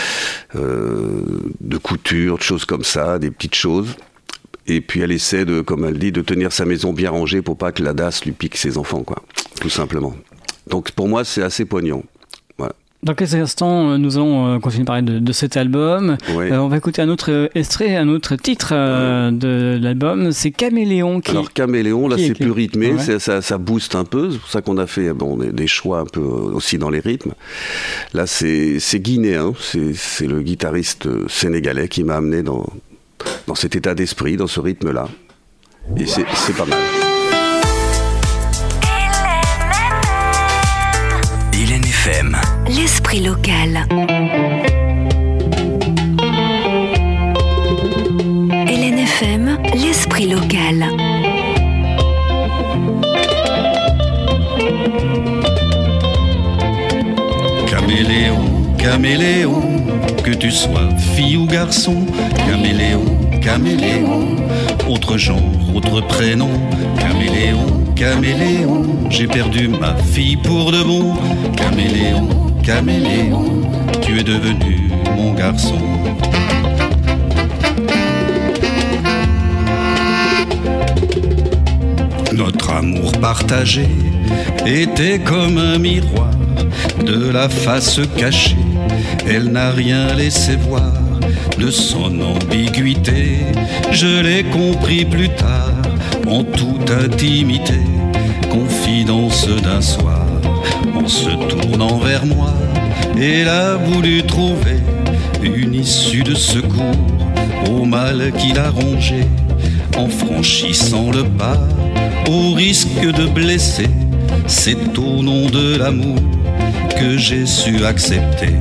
de couture, de choses comme ça, des petites choses. Et puis elle essaie de, comme elle dit, de tenir sa maison bien rangée pour pas que la DAS lui pique ses enfants, quoi, tout simplement. Donc pour moi, c'est assez poignant. Voilà. Dans quelques instants, nous allons continuer à parler de cet album. Oui. On va écouter un autre extrait, un autre titre de l'album. C'est Caméléon. Alors Caméléon, là c'est plus rythmé, ouais. ça booste un peu. C'est pour ça qu'on a fait des choix un peu aussi dans les rythmes. Là c'est guinéen, c'est le guitariste sénégalais qui m'a amené dans cet état d'esprit, dans ce rythme-là. Et c'est pas mal. LNFM. L'esprit local. LNFM, l'esprit local. Caméléon, caméléon, que tu sois fille ou garçon. Caméléon, caméléon, autre genre, autre prénom. Caméléon, caméléon, j'ai perdu ma fille pour de bon. Caméléon, caméléon, tu es devenu mon garçon. Notre amour partagé était comme un miroir de la face cachée. Elle n'a rien laissé voir de son ambiguïté. Je l'ai compris plus tard en toute intimité. Confidence d'un soir, en se tournant vers moi, elle a voulu trouver une issue de secours au mal qui l'a rongé. En franchissant le pas, au risque de blesser, c'est au nom de l'amour que j'ai su accepter.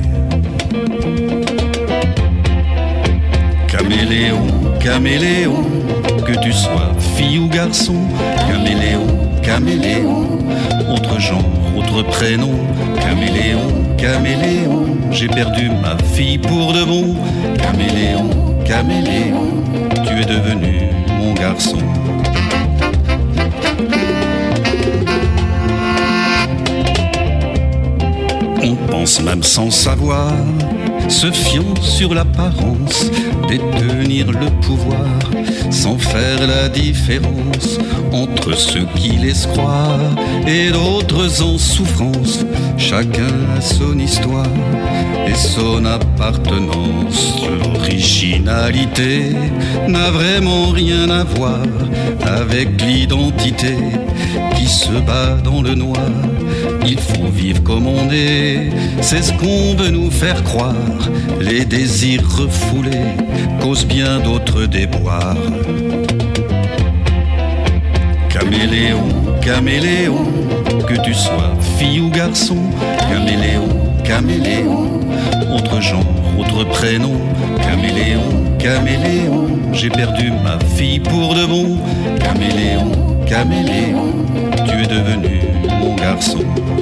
Caméléon, caméléon, que tu sois fille ou garçon. Caméléon, caméléon, autre genre, autre prénom. Caméléon, caméléon, j'ai perdu ma fille pour de bon. Caméléon, caméléon, tu es devenu mon garçon. On pense même sans savoir se fiant sur l'apparence, détenir le pouvoir, sans faire la différence entre ceux qui laissent croire et d'autres en souffrance. Chacun a son histoire et son appartenance. L'originalité n'a vraiment rien à voir avec l'identité qui se bat dans le noir. Il faut vivre comme on est, c'est ce qu'on veut nous faire croire. Les désirs refoulés causent bien d'autres déboires. Caméléon, caméléon, que tu sois fille ou garçon. Caméléon, caméléon, autre genre, autre prénom. Caméléon, caméléon, j'ai perdu ma fille pour de bon. Caméléon, caméléon, tu es devenu mon garçon.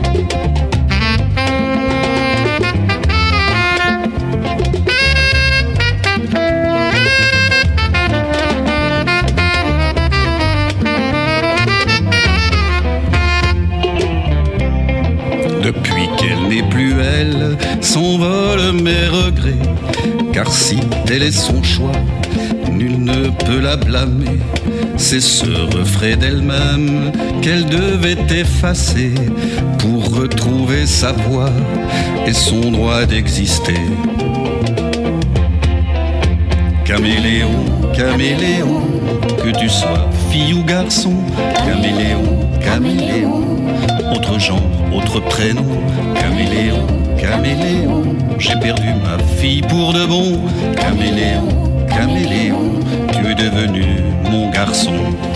Depuis qu'elle n'est plus elle, s'envolent mes regrets. Car si tel est son choix, nul ne peut la blâmer. C'est ce reflet d'elle-même qu'elle devait effacer pour retrouver sa voix et son droit d'exister. Caméléon, caméléon, que tu sois fille ou garçon. Caméléon, caméléon, autre genre, autre prénom. Caméléon, caméléon, j'ai perdu ma fille pour de bon. Caméléon, caméléon, tu es devenu mon garçon.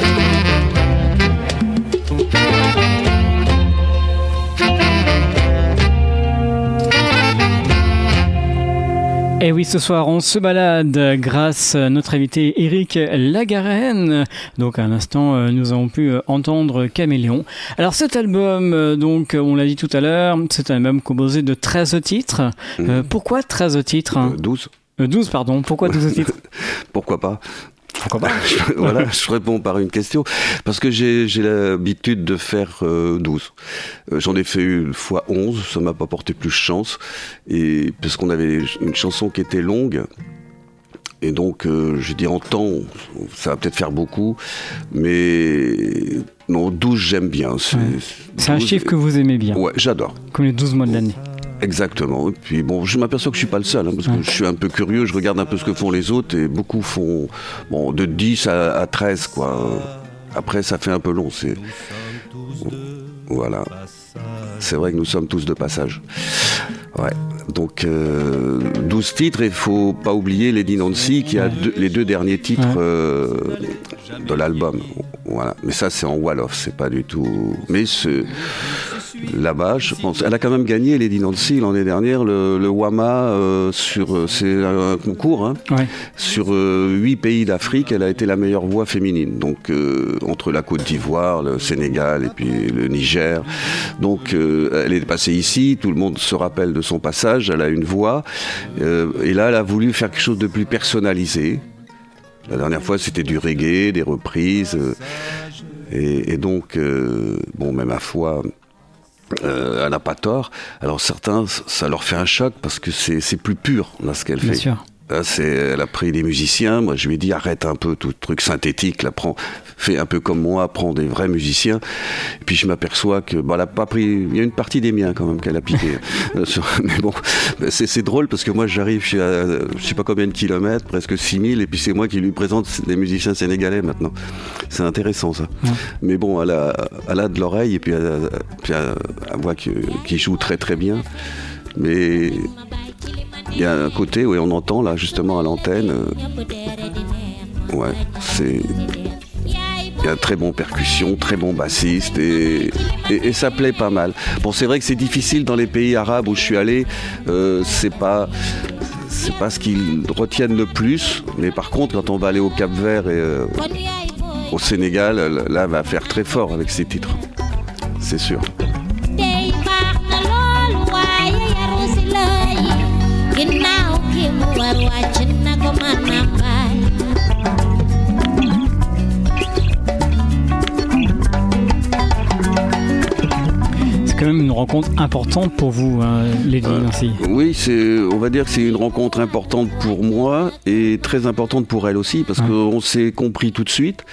Et oui, ce soir, on se balade grâce à notre invité Éric Lagarenne. Donc, à l'instant, nous avons pu entendre Caméléon. Alors, cet album, donc, on l'a dit tout à l'heure, c'est un album composé de 13 titres. Pourquoi 13 titres 12. 12, pardon. Pourquoi 12 titres Pourquoi pas? Pourquoi pas? Voilà, je réponds par une question. Parce que j'ai l'habitude de faire 12. J'en ai fait une fois 11, ça m'a pas porté plus chance. Et parce qu'on avait une chanson qui était longue. Et donc, je dis en temps, ça va peut-être faire beaucoup. Mais non, 12, j'aime bien. C'est un chiffre que vous aimez bien. Ouais, j'adore. Comme les 12 mois de l'année. Exactement. Et puis bon, je m'aperçois que je suis pas le seul, parce que je suis un peu curieux, je regarde un peu ce que font les autres, et beaucoup font de 10 à 13, quoi. Après, ça fait un peu long. Voilà. C'est vrai que nous sommes tous de passage. Ouais. Donc, 12 titres, et il faut pas oublier Lady Nancy, qui a les 2 derniers titres de l'album. Voilà. Mais ça, c'est en Wolof, c'est pas du tout... Mais là-bas, je pense, elle a quand même gagné, Lady Nancy, l'année dernière, le WAMA c'est un concours, hein, sur 8 pays d'Afrique, elle a été la meilleure voix féminine. Donc, entre la Côte d'Ivoire, le Sénégal et puis le Niger. Donc, elle est passée ici, tout le monde se rappelle de son passage, elle a une voix, et là, elle a voulu faire quelque chose de plus personnalisé. La dernière fois, c'était du reggae, des reprises, et donc, mais ma foi... elle n'a pas tort. Alors certains, ça leur fait un choc parce que c'est plus pur là ce qu'elle fait. Bien sûr. Là, elle a pris des musiciens. Moi, je lui ai dit arrête un peu tout truc synthétique. Là, fais un peu comme moi, prends des vrais musiciens. Et puis je m'aperçois que elle a pas pris. Il y a une partie des miens quand même qu'elle a piqué. Mais bon, c'est drôle parce que moi j'arrive, je sais pas combien de kilomètres, presque 6000, et puis c'est moi qui lui présente des musiciens sénégalais maintenant. C'est intéressant ça. Ouais. Mais bon, elle a de l'oreille et puis elle voit qu'il joue très très bien. Mais il y a un côté où on entend là justement à l'antenne, il y a très bon percussion, très bon bassiste et ça plaît pas mal. Bon, c'est vrai que c'est difficile dans les pays arabes où je suis allé, c'est pas ce qu'ils retiennent le plus, mais par contre quand on va aller au Cap-Vert et au Sénégal, là va faire très fort avec ces titres, c'est sûr. C'est quand même une rencontre importante pour vous, hein, Lady Nancy. Oui, on va dire que c'est une rencontre importante pour moi et très importante pour elle aussi, parce qu'on s'est compris tout de suite.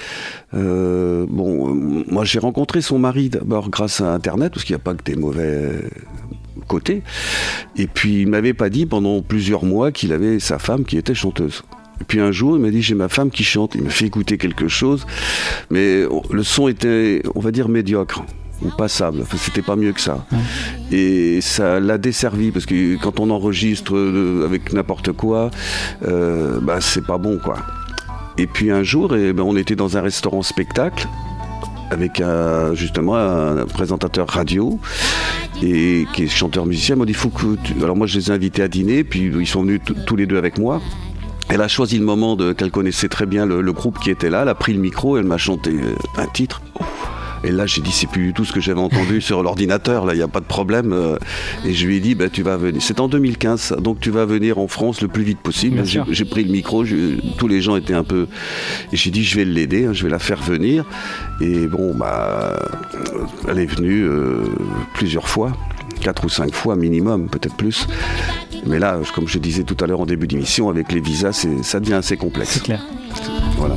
Moi j'ai rencontré son mari d'abord grâce à Internet, parce qu'il n'y a pas que des mauvais côtés. Et puis il ne m'avait pas dit pendant plusieurs mois qu'il avait sa femme qui était chanteuse. Et puis un jour, il m'a dit, j'ai ma femme qui chante. Il m'a fait écouter quelque chose, mais le son était, on va dire, médiocre ou passable. Enfin, c'était pas mieux que ça. Et ça l'a desservi, parce que quand on enregistre avec n'importe quoi, c'est pas bon, quoi. Et puis un jour, on était dans un restaurant spectacle avec justement un présentateur radio et qui est chanteur musicien. Il m'a dit, alors moi je les ai invités à dîner, puis ils sont venus tous les deux avec moi. Elle a choisi le moment qu'elle connaissait très bien le groupe qui était là. Elle a pris le micro, elle m'a chanté un titre. Et là, j'ai dit, c'est plus du tout ce que j'avais entendu sur l'ordinateur, là, il n'y a pas de problème. Et je lui ai dit, tu vas venir. C'est en 2015, donc tu vas venir en France le plus vite possible. J'ai pris le micro, tous les gens étaient un peu... Et j'ai dit, je vais l'aider, je vais la faire venir. Et elle est venue plusieurs fois, 4 ou 5 fois minimum, peut-être plus. Mais là, comme je disais tout à l'heure en début d'émission, avec les visas, ça devient assez complexe. C'est clair. Voilà.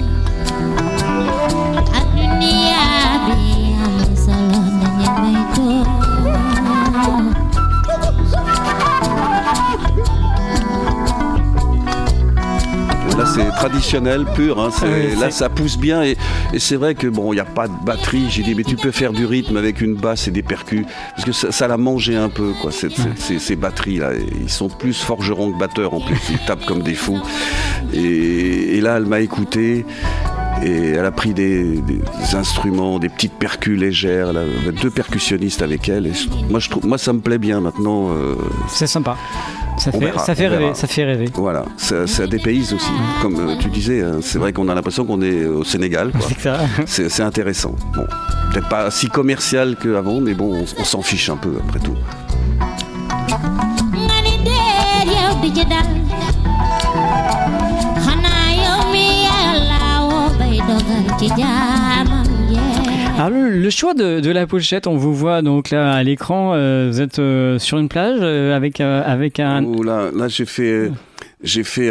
Là, c'est traditionnel, pur. Hein, là, ça pousse bien. Et c'est vrai que il n'y a pas de batterie. J'ai dit, mais tu peux faire du rythme avec une basse et des percus. Parce que ça l'a mangé un peu, quoi. Ces batteries-là. Ils sont plus forgerons que batteurs, en plus. Ils tapent comme des fous. Et là, elle m'a écouté. Et elle a pris des instruments, des petites percus légères. Elle avait 2 percussionnistes avec elle. Et moi, ça me plaît bien maintenant. C'est sympa. Ça fait rêver. Voilà, ça dépayse aussi. Comme tu disais, c'est vrai qu'on a l'impression qu'on est au Sénégal, quoi. C'est intéressant. Bon, peut-être pas si commercial qu'avant, mais bon, on s'en fiche un peu après tout. Alors le choix de la pochette, on vous voit donc là à l'écran, vous êtes sur une plage avec un... Oh là j'ai fait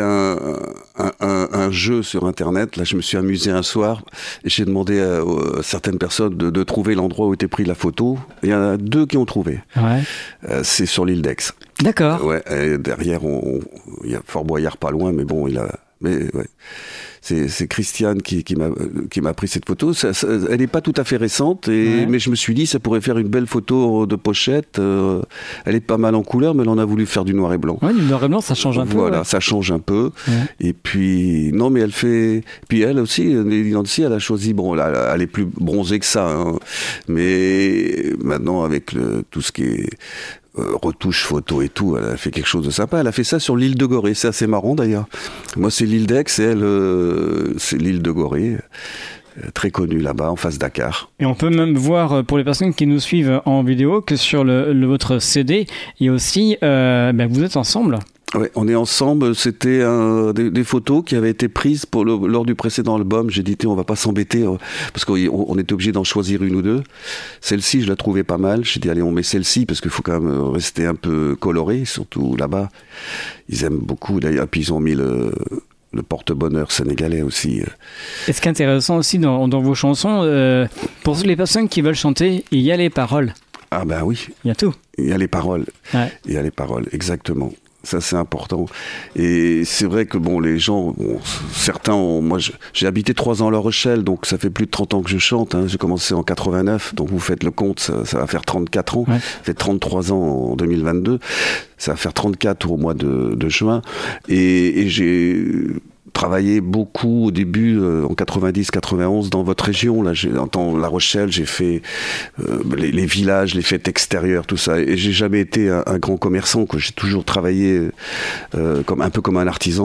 un jeu sur Internet. Là, je me suis amusé un soir et j'ai demandé à certaines personnes de trouver l'endroit où était prise la photo. Il y en a 2 qui ont trouvé. Ouais. C'est sur l'île d'Aix. D'accord. Ouais. Et derrière, il y a Fort Boyard pas loin, mais bon, mais ouais. C'est Christiane qui m'a pris cette photo. Elle n'est pas tout à fait récente, mais je me suis dit ça pourrait faire une belle photo de pochette. Elle est pas mal en couleur, mais elle en a voulu faire du noir et blanc. Oui, du noir et blanc, ça change un peu. Voilà, ça change un peu. Ouais. Et puis, non, mais elle fait... Puis elle aussi, Nancy, elle a choisi... Bon, là, elle est plus bronzée que ça. Hein. Mais maintenant, avec tout ce qui est... retouche photo et tout, elle a fait quelque chose de sympa. Elle a fait ça sur l'île de Gorée, c'est assez marrant d'ailleurs. Moi c'est l'île d'Aix et elle c'est l'île de Gorée, très connue là-bas en face Dakar. Et on peut même voir pour les personnes qui nous suivent en vidéo que sur votre CD il y a aussi vous êtes ensemble. Oui, on est ensemble. C'était des photos qui avaient été prises lors du précédent album. J'ai dit, on va pas s'embêter parce qu'on était obligé d'en choisir une ou 2. Celle-ci, je la trouvais pas mal. J'ai dit, allez, on met celle-ci parce qu'il faut quand même rester un peu coloré, surtout là-bas. Ils aiment beaucoup d'ailleurs. Puis ils ont mis le porte-bonheur sénégalais aussi. Et ce qui est intéressant aussi dans vos chansons, pour les personnes qui veulent chanter, il y a les paroles. Ah ben oui. Il y a tout. Il y a les paroles. Ouais. Il y a les paroles, exactement. Ça, c'est important. Et c'est vrai que les gens, certains moi, j'ai habité 3 ans à La Rochelle, donc ça fait plus de 30 ans que je chante. Hein. J'ai commencé en 89, donc vous faites le compte, ça va faire 34 ans. Ouais. Ça fait 33 ans en 2022. Ça va faire 34 au mois de juin. Et j'ai travaillé beaucoup au début, en 90-91, dans votre région. Là, dans La Rochelle, j'ai fait les villages, les fêtes extérieures, tout ça. Et j'ai jamais été un grand commerçant, quoi. J'ai toujours travaillé un peu comme un artisan.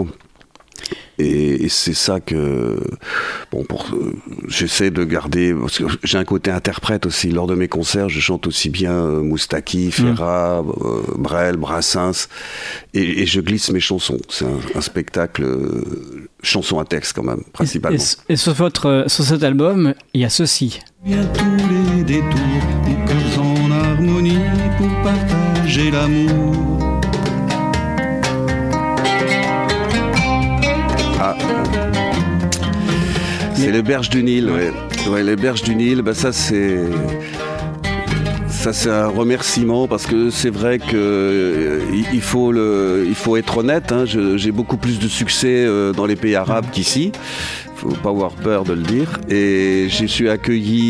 Et c'est ça que j'essaie de garder, parce que j'ai un côté interprète aussi. Lors de mes concerts, je chante aussi bien Moustaki, Ferrat, Brel, Brassens, et je glisse mes chansons. C'est un spectacle chanson à texte quand même, principalement. Et sur cet album, il y a ceci. Bien tous les détours, mon cœur en harmonie, partager l'amour. C'est les berges du Nil, ouais. Ouais, les berges du Nil, bah ça c'est un remerciement parce que c'est vrai que il faut être honnête. Hein, j'ai beaucoup plus de succès dans les pays arabes qu'ici. Faut pas avoir peur de le dire. Et je suis accueilli.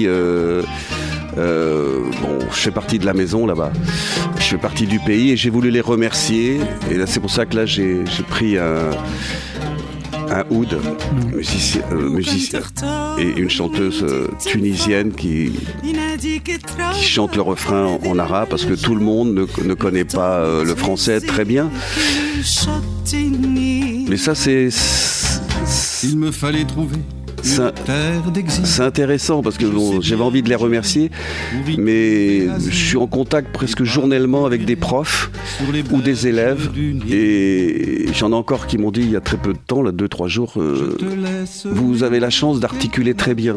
Je fais partie de la maison là-bas. Je fais partie du pays et j'ai voulu les remercier. Et là, c'est pour ça que là j'ai pris un oud, musicien et une chanteuse tunisienne qui chante le refrain en arabe parce que tout le monde ne connaît pas le français très bien. Mais ça il me fallait trouver c'est intéressant parce que j'avais envie de les remercier, mais je suis en contact presque journellement avec des profs ou des élèves et j'en ai encore qui m'ont dit il y a très peu de temps, là 2-3 jours, vous avez la chance d'articuler très bien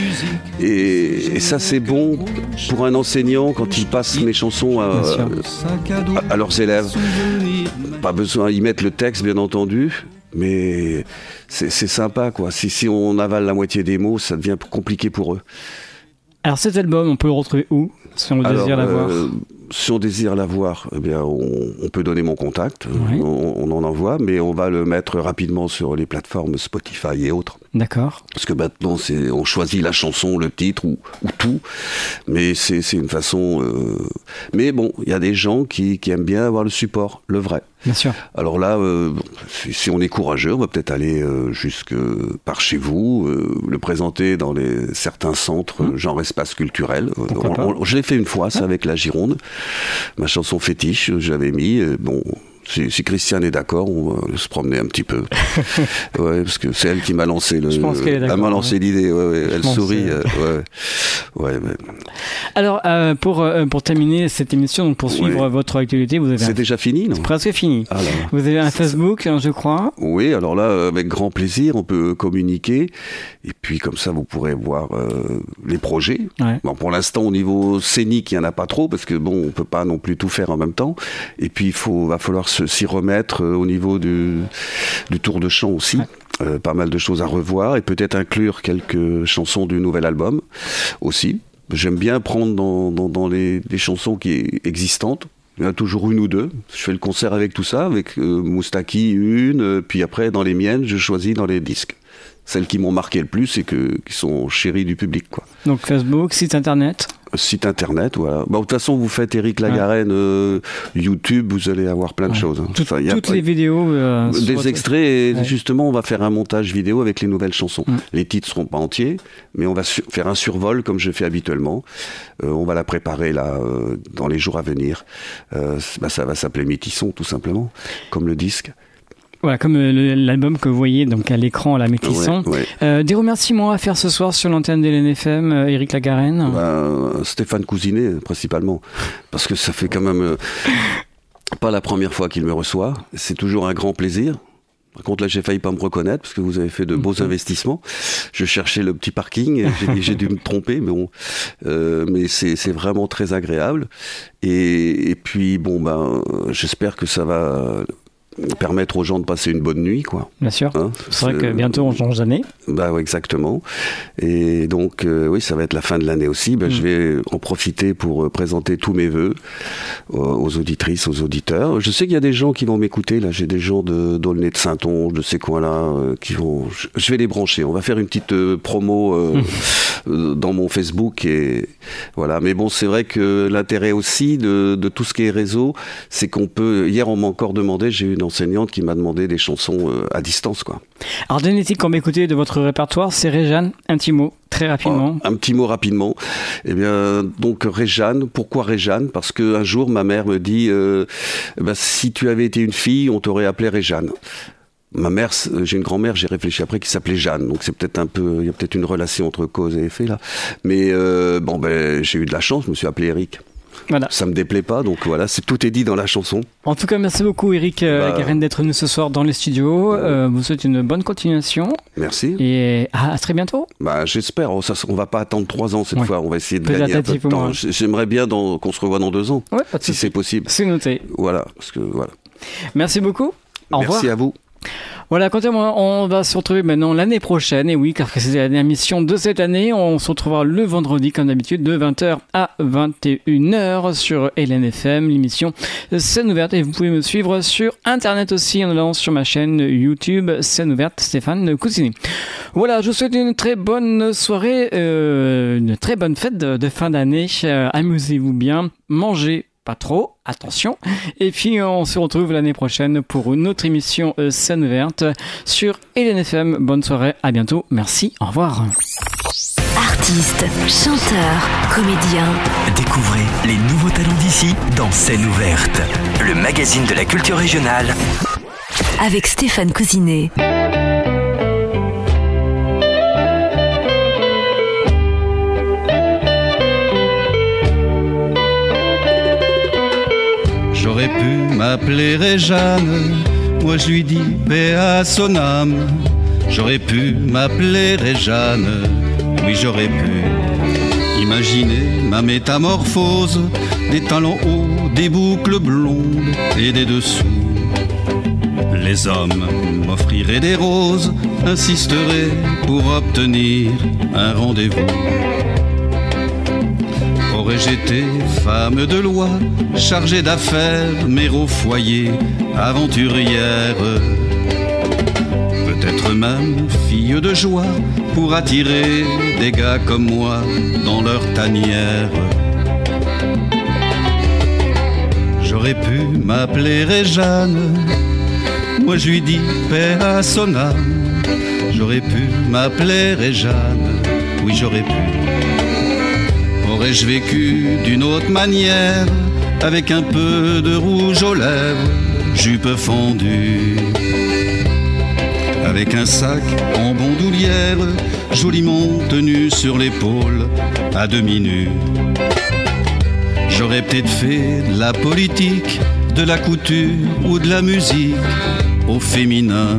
et ça c'est bon pour un enseignant quand il passe mes chansons à leurs élèves. Pas besoin, ils mettent le texte bien entendu. Mais c'est sympa, quoi. Si on avale la moitié des mots, ça devient compliqué pour eux. Alors cet album, on peut le retrouver où, si on désire l'avoir ? Si on désire l'avoir, eh bien, on peut donner mon contact, oui. on en envoie, mais on va le mettre rapidement sur les plateformes Spotify et autres. D'accord. Parce que maintenant, on choisit la chanson, le titre ou tout, mais c'est une façon... Mais bon, il y a des gens qui aiment bien avoir le support, le vrai. Bien sûr. Alors là, si on est courageux, on va peut-être aller jusque par chez vous, le présenter dans certains centres, genre espace culturel. Je l'ai fait une fois, ça, avec la Gironde. Ma chanson fétiche, j'avais mis. Si Christiane est d'accord, on va se promener un petit peu. Ouais, parce que c'est elle qui m'a lancé elle m'a lancé l'idée. Ouais, elle sourit. Ouais, mais... Alors, pour terminer cette émission, donc pour suivre votre actualité, vous avez... C'est déjà fini, non ? C'est presque fini. Alors, vous avez un Facebook, je crois. Oui, alors là, avec grand plaisir, on peut communiquer. Et puis, comme ça, vous pourrez voir les projets. Ouais. Bon, pour l'instant, au niveau scénique, il n'y en a pas trop, parce que on ne peut pas non plus tout faire en même temps. Et puis, va falloir s'y remettre au niveau du tour de chant aussi. Ouais. Pas mal de choses à revoir et peut-être inclure quelques chansons du nouvel album aussi. J'aime bien prendre dans les chansons existantes. Il y en a toujours une ou deux. Je fais le concert avec tout ça, avec Moustaki puis après dans les miennes, je choisis dans les disques. Celles qui m'ont marqué le plus et qui sont chéries du public, quoi. Donc Facebook, site internet. Site internet, voilà. De toute façon, vous faites Éric Lagarenne, YouTube, vous allez avoir plein de choses. Hein. Toutes les vidéos. Des extraits, et justement, on va faire un montage vidéo avec les nouvelles chansons. Les titres ne seront pas entiers, mais on va faire un survol, comme je fais habituellement. On va la préparer, là, dans les jours à venir. Ça va s'appeler Métisson, tout simplement, comme le disque. Voilà, comme l'album que vous voyez donc à l'écran, la Métisson. Ouais. Des remerciements à faire ce soir sur l'antenne de l'NFM, Éric Lagarenne. Stéphane Cousinet, principalement. Parce que ça fait quand même pas la première fois qu'il me reçoit. C'est toujours un grand plaisir. Par contre, là, j'ai failli pas me reconnaître parce que vous avez fait de beaux investissements. Je cherchais le petit parking et j'ai dû me tromper, mais bon. Mais c'est vraiment très agréable. Et puis, j'espère que ça va permettre aux gens de passer une bonne nuit, quoi. Bien sûr. C'est vrai que bientôt on change d'année. Ouais, exactement. Et donc, oui, ça va être la fin de l'année aussi. Je vais en profiter pour présenter tous mes vœux aux auditrices, aux auditeurs. Je sais qu'il y a des gens qui vont m'écouter. Là, j'ai des gens d'Aulnay de Saintonge, de ces coins-là, qui vont. Je vais les brancher. On va faire une petite promo dans mon Facebook et voilà. Mais bon, c'est vrai que l'intérêt aussi de tout ce qui est réseau, c'est qu'on peut. Hier, on m'a encore demandé. J'ai une enseignante qui m'a demandé des chansons à distance, quoi. Alors, dernier titre qu'on va écouter de votre répertoire, c'est Réjeanne. Un petit mot, très rapidement. Un petit mot rapidement. Eh bien, donc Réjeanne. Pourquoi Réjeanne ? Parce qu'un jour, ma mère me dit si tu avais été une fille, on t'aurait appelé Réjeanne. Ma mère, j'ai une grand-mère, j'ai réfléchi après, qui s'appelait Jeanne. Donc c'est peut-être il y a peut-être une relation entre cause et effet là. Mais j'ai eu de la chance, je me suis appelé Eric. Voilà. Ça me déplaît pas, donc voilà, tout est dit dans la chanson. En tout cas, merci beaucoup Eric Guérin d'être venu ce soir dans les studios. Vous souhaite une bonne continuation. Merci. Et à très bientôt. J'espère. On va pas attendre 3 ans cette fois. On va essayer de gagner un peu de temps. J'aimerais bien qu'on se revoie dans 2 ans, si c'est possible. C'est noté. Voilà. Merci beaucoup. Au revoir. Merci à vous. Voilà, quant à moi, on va se retrouver maintenant l'année prochaine. Et oui, car c'est la dernière émission de cette année. On se retrouvera le vendredi, comme d'habitude, de 20h à 21h sur LNFM, l'émission Scène Ouverte. Et vous pouvez me suivre sur Internet aussi, en allant sur ma chaîne YouTube Scène Ouverte, Stéphane Cousinet. Voilà, je vous souhaite une très bonne soirée, une très bonne fête de fin d'année. Amusez-vous bien, mangez pas trop, attention. Et puis on se retrouve l'année prochaine pour une autre émission Scène Verte sur LNFM. Bonne soirée, à bientôt, merci, au revoir. Artistes, chanteurs, comédiens. Découvrez les nouveaux talents d'ici dans Scène Ouverte, le magazine de la culture régionale. Avec Stéphane Cousinet. J'aurais pu m'appeler Réjeanne, moi je lui dis paix à son âme. J'aurais pu m'appeler Réjeanne, oui j'aurais pu imaginer ma métamorphose, des talons hauts, des boucles blondes et des dessous. Les hommes m'offriraient des roses, insisteraient pour obtenir un rendez-vous. Aurais-je été femme de loi, chargée d'affaires, mère au foyer, aventurière, peut-être même fille de joie, pour attirer des gars comme moi dans leur tanière. J'aurais pu m'appeler Réjeanne, moi je lui dis paix à son âme. J'aurais pu m'appeler Réjeanne, oui j'aurais pu. Aurais-je vécu d'une autre manière, avec un peu de rouge aux lèvres, jupe fendue, avec un sac en bandoulière, joliment tenu sur l'épaule, à demi nu. J'aurais peut-être fait de la politique, de la couture ou de la musique au féminin.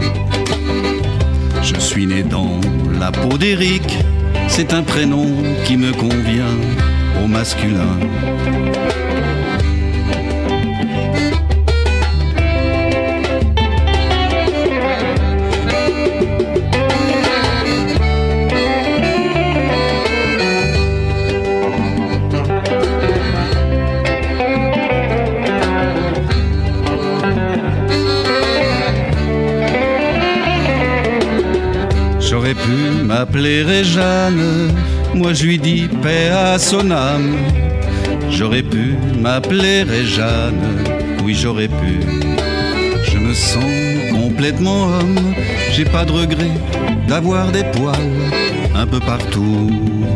Je suis né dans la peau d'Éric, c'est un prénom qui me convient au masculin. J'aurais pu m'appeler Réjeanne, moi je lui dis paix à son âme. J'aurais pu m'appeler Réjeanne, oui j'aurais pu. Je me sens complètement homme, j'ai pas de regret d'avoir des poils un peu partout.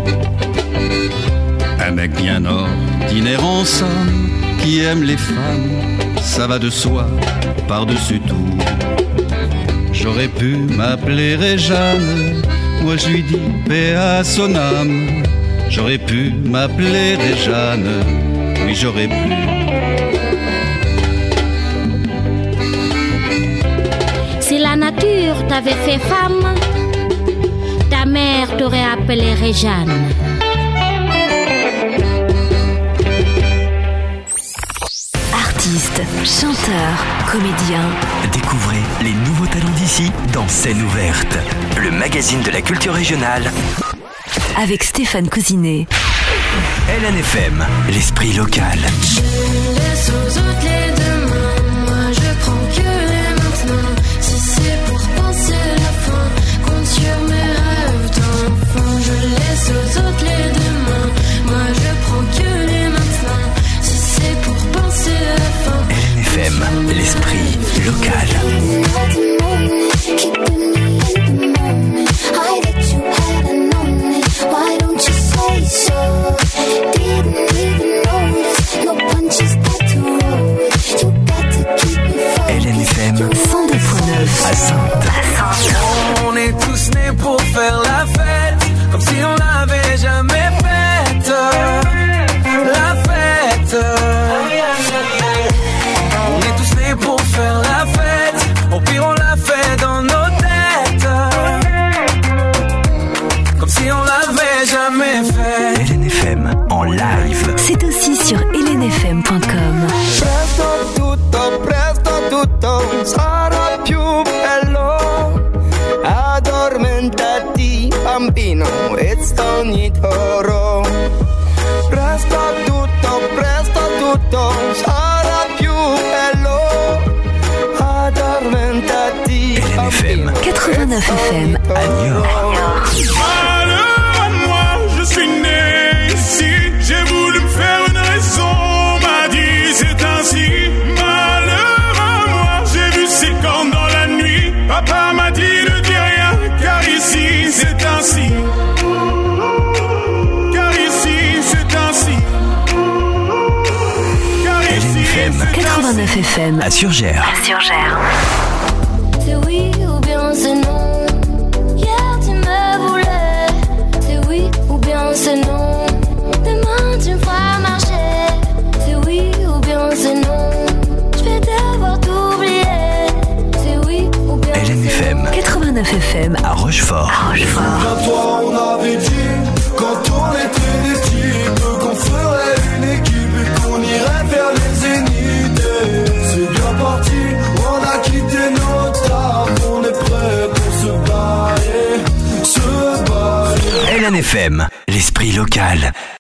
Un mec bien ordinaire en somme, qui aime les femmes, ça va de soi, par-dessus tout. J'aurais pu m'appeler Réjeanne, moi je lui dis paix à son âme. J'aurais pu m'appeler Réjeanne, oui j'aurais pu. Si la nature t'avait fait femme, ta mère t'aurait appelée Réjeanne. Artistes, chanteurs, comédiens. Découvrez les nouveaux talents d'ici dans Scène Ouverte, le magazine de la culture régionale. Avec Stéphane Cousinet. LNFM, l'esprit local. Je laisse aux autres les demain, moi je prends que les maintenant. Si c'est pour penser la fin, compte sur mes rêves d'enfant. Je laisse aux autres les demain, moi je prends que les maintenant. Si c'est pour penser la fin. LNFM, l'esprit local. Why don't you say so? Didn't even notice. No punches that to roll. You got to keep me focused. LNFM 102.9 à Sainte. On est tous nés pour faire la fête, comme si on l'avait jamais faite. La fête. LNFM en live. C'est aussi sur lnfm.com. Presto tutto sarà più bello. Addormentati bambino e sogni d'oro. Presto tutto sarà più bello. Addormentati LNFM 89 FM à Niort. Malheur à moi, je suis né ici. J'ai voulu me faire une raison, m'a dit c'est ainsi. Malheur à moi, j'ai vu ses cornes dans la nuit. Papa m'a dit ne dis rien, car ici c'est ainsi. Car ici c'est ainsi. Car ici LNFM 89 FM à Surgères. C'est oui ou bien c'est non. Hier tu me voulais. C'est oui ou bien c'est non. Demain tu me feras marcher. C'est oui ou bien c'est non. Je vais devoir t'oublier. C'est oui ou bien c'est non. LNFM 89 FM à Rochefort. Toi on avait dit quand on était des types qu'on ferait une équipe et qu'on irait vers les zéniths. C'est bien parti, on a quitté nos tables, on est prêt pour se bailler. LNFM, l'esprit local.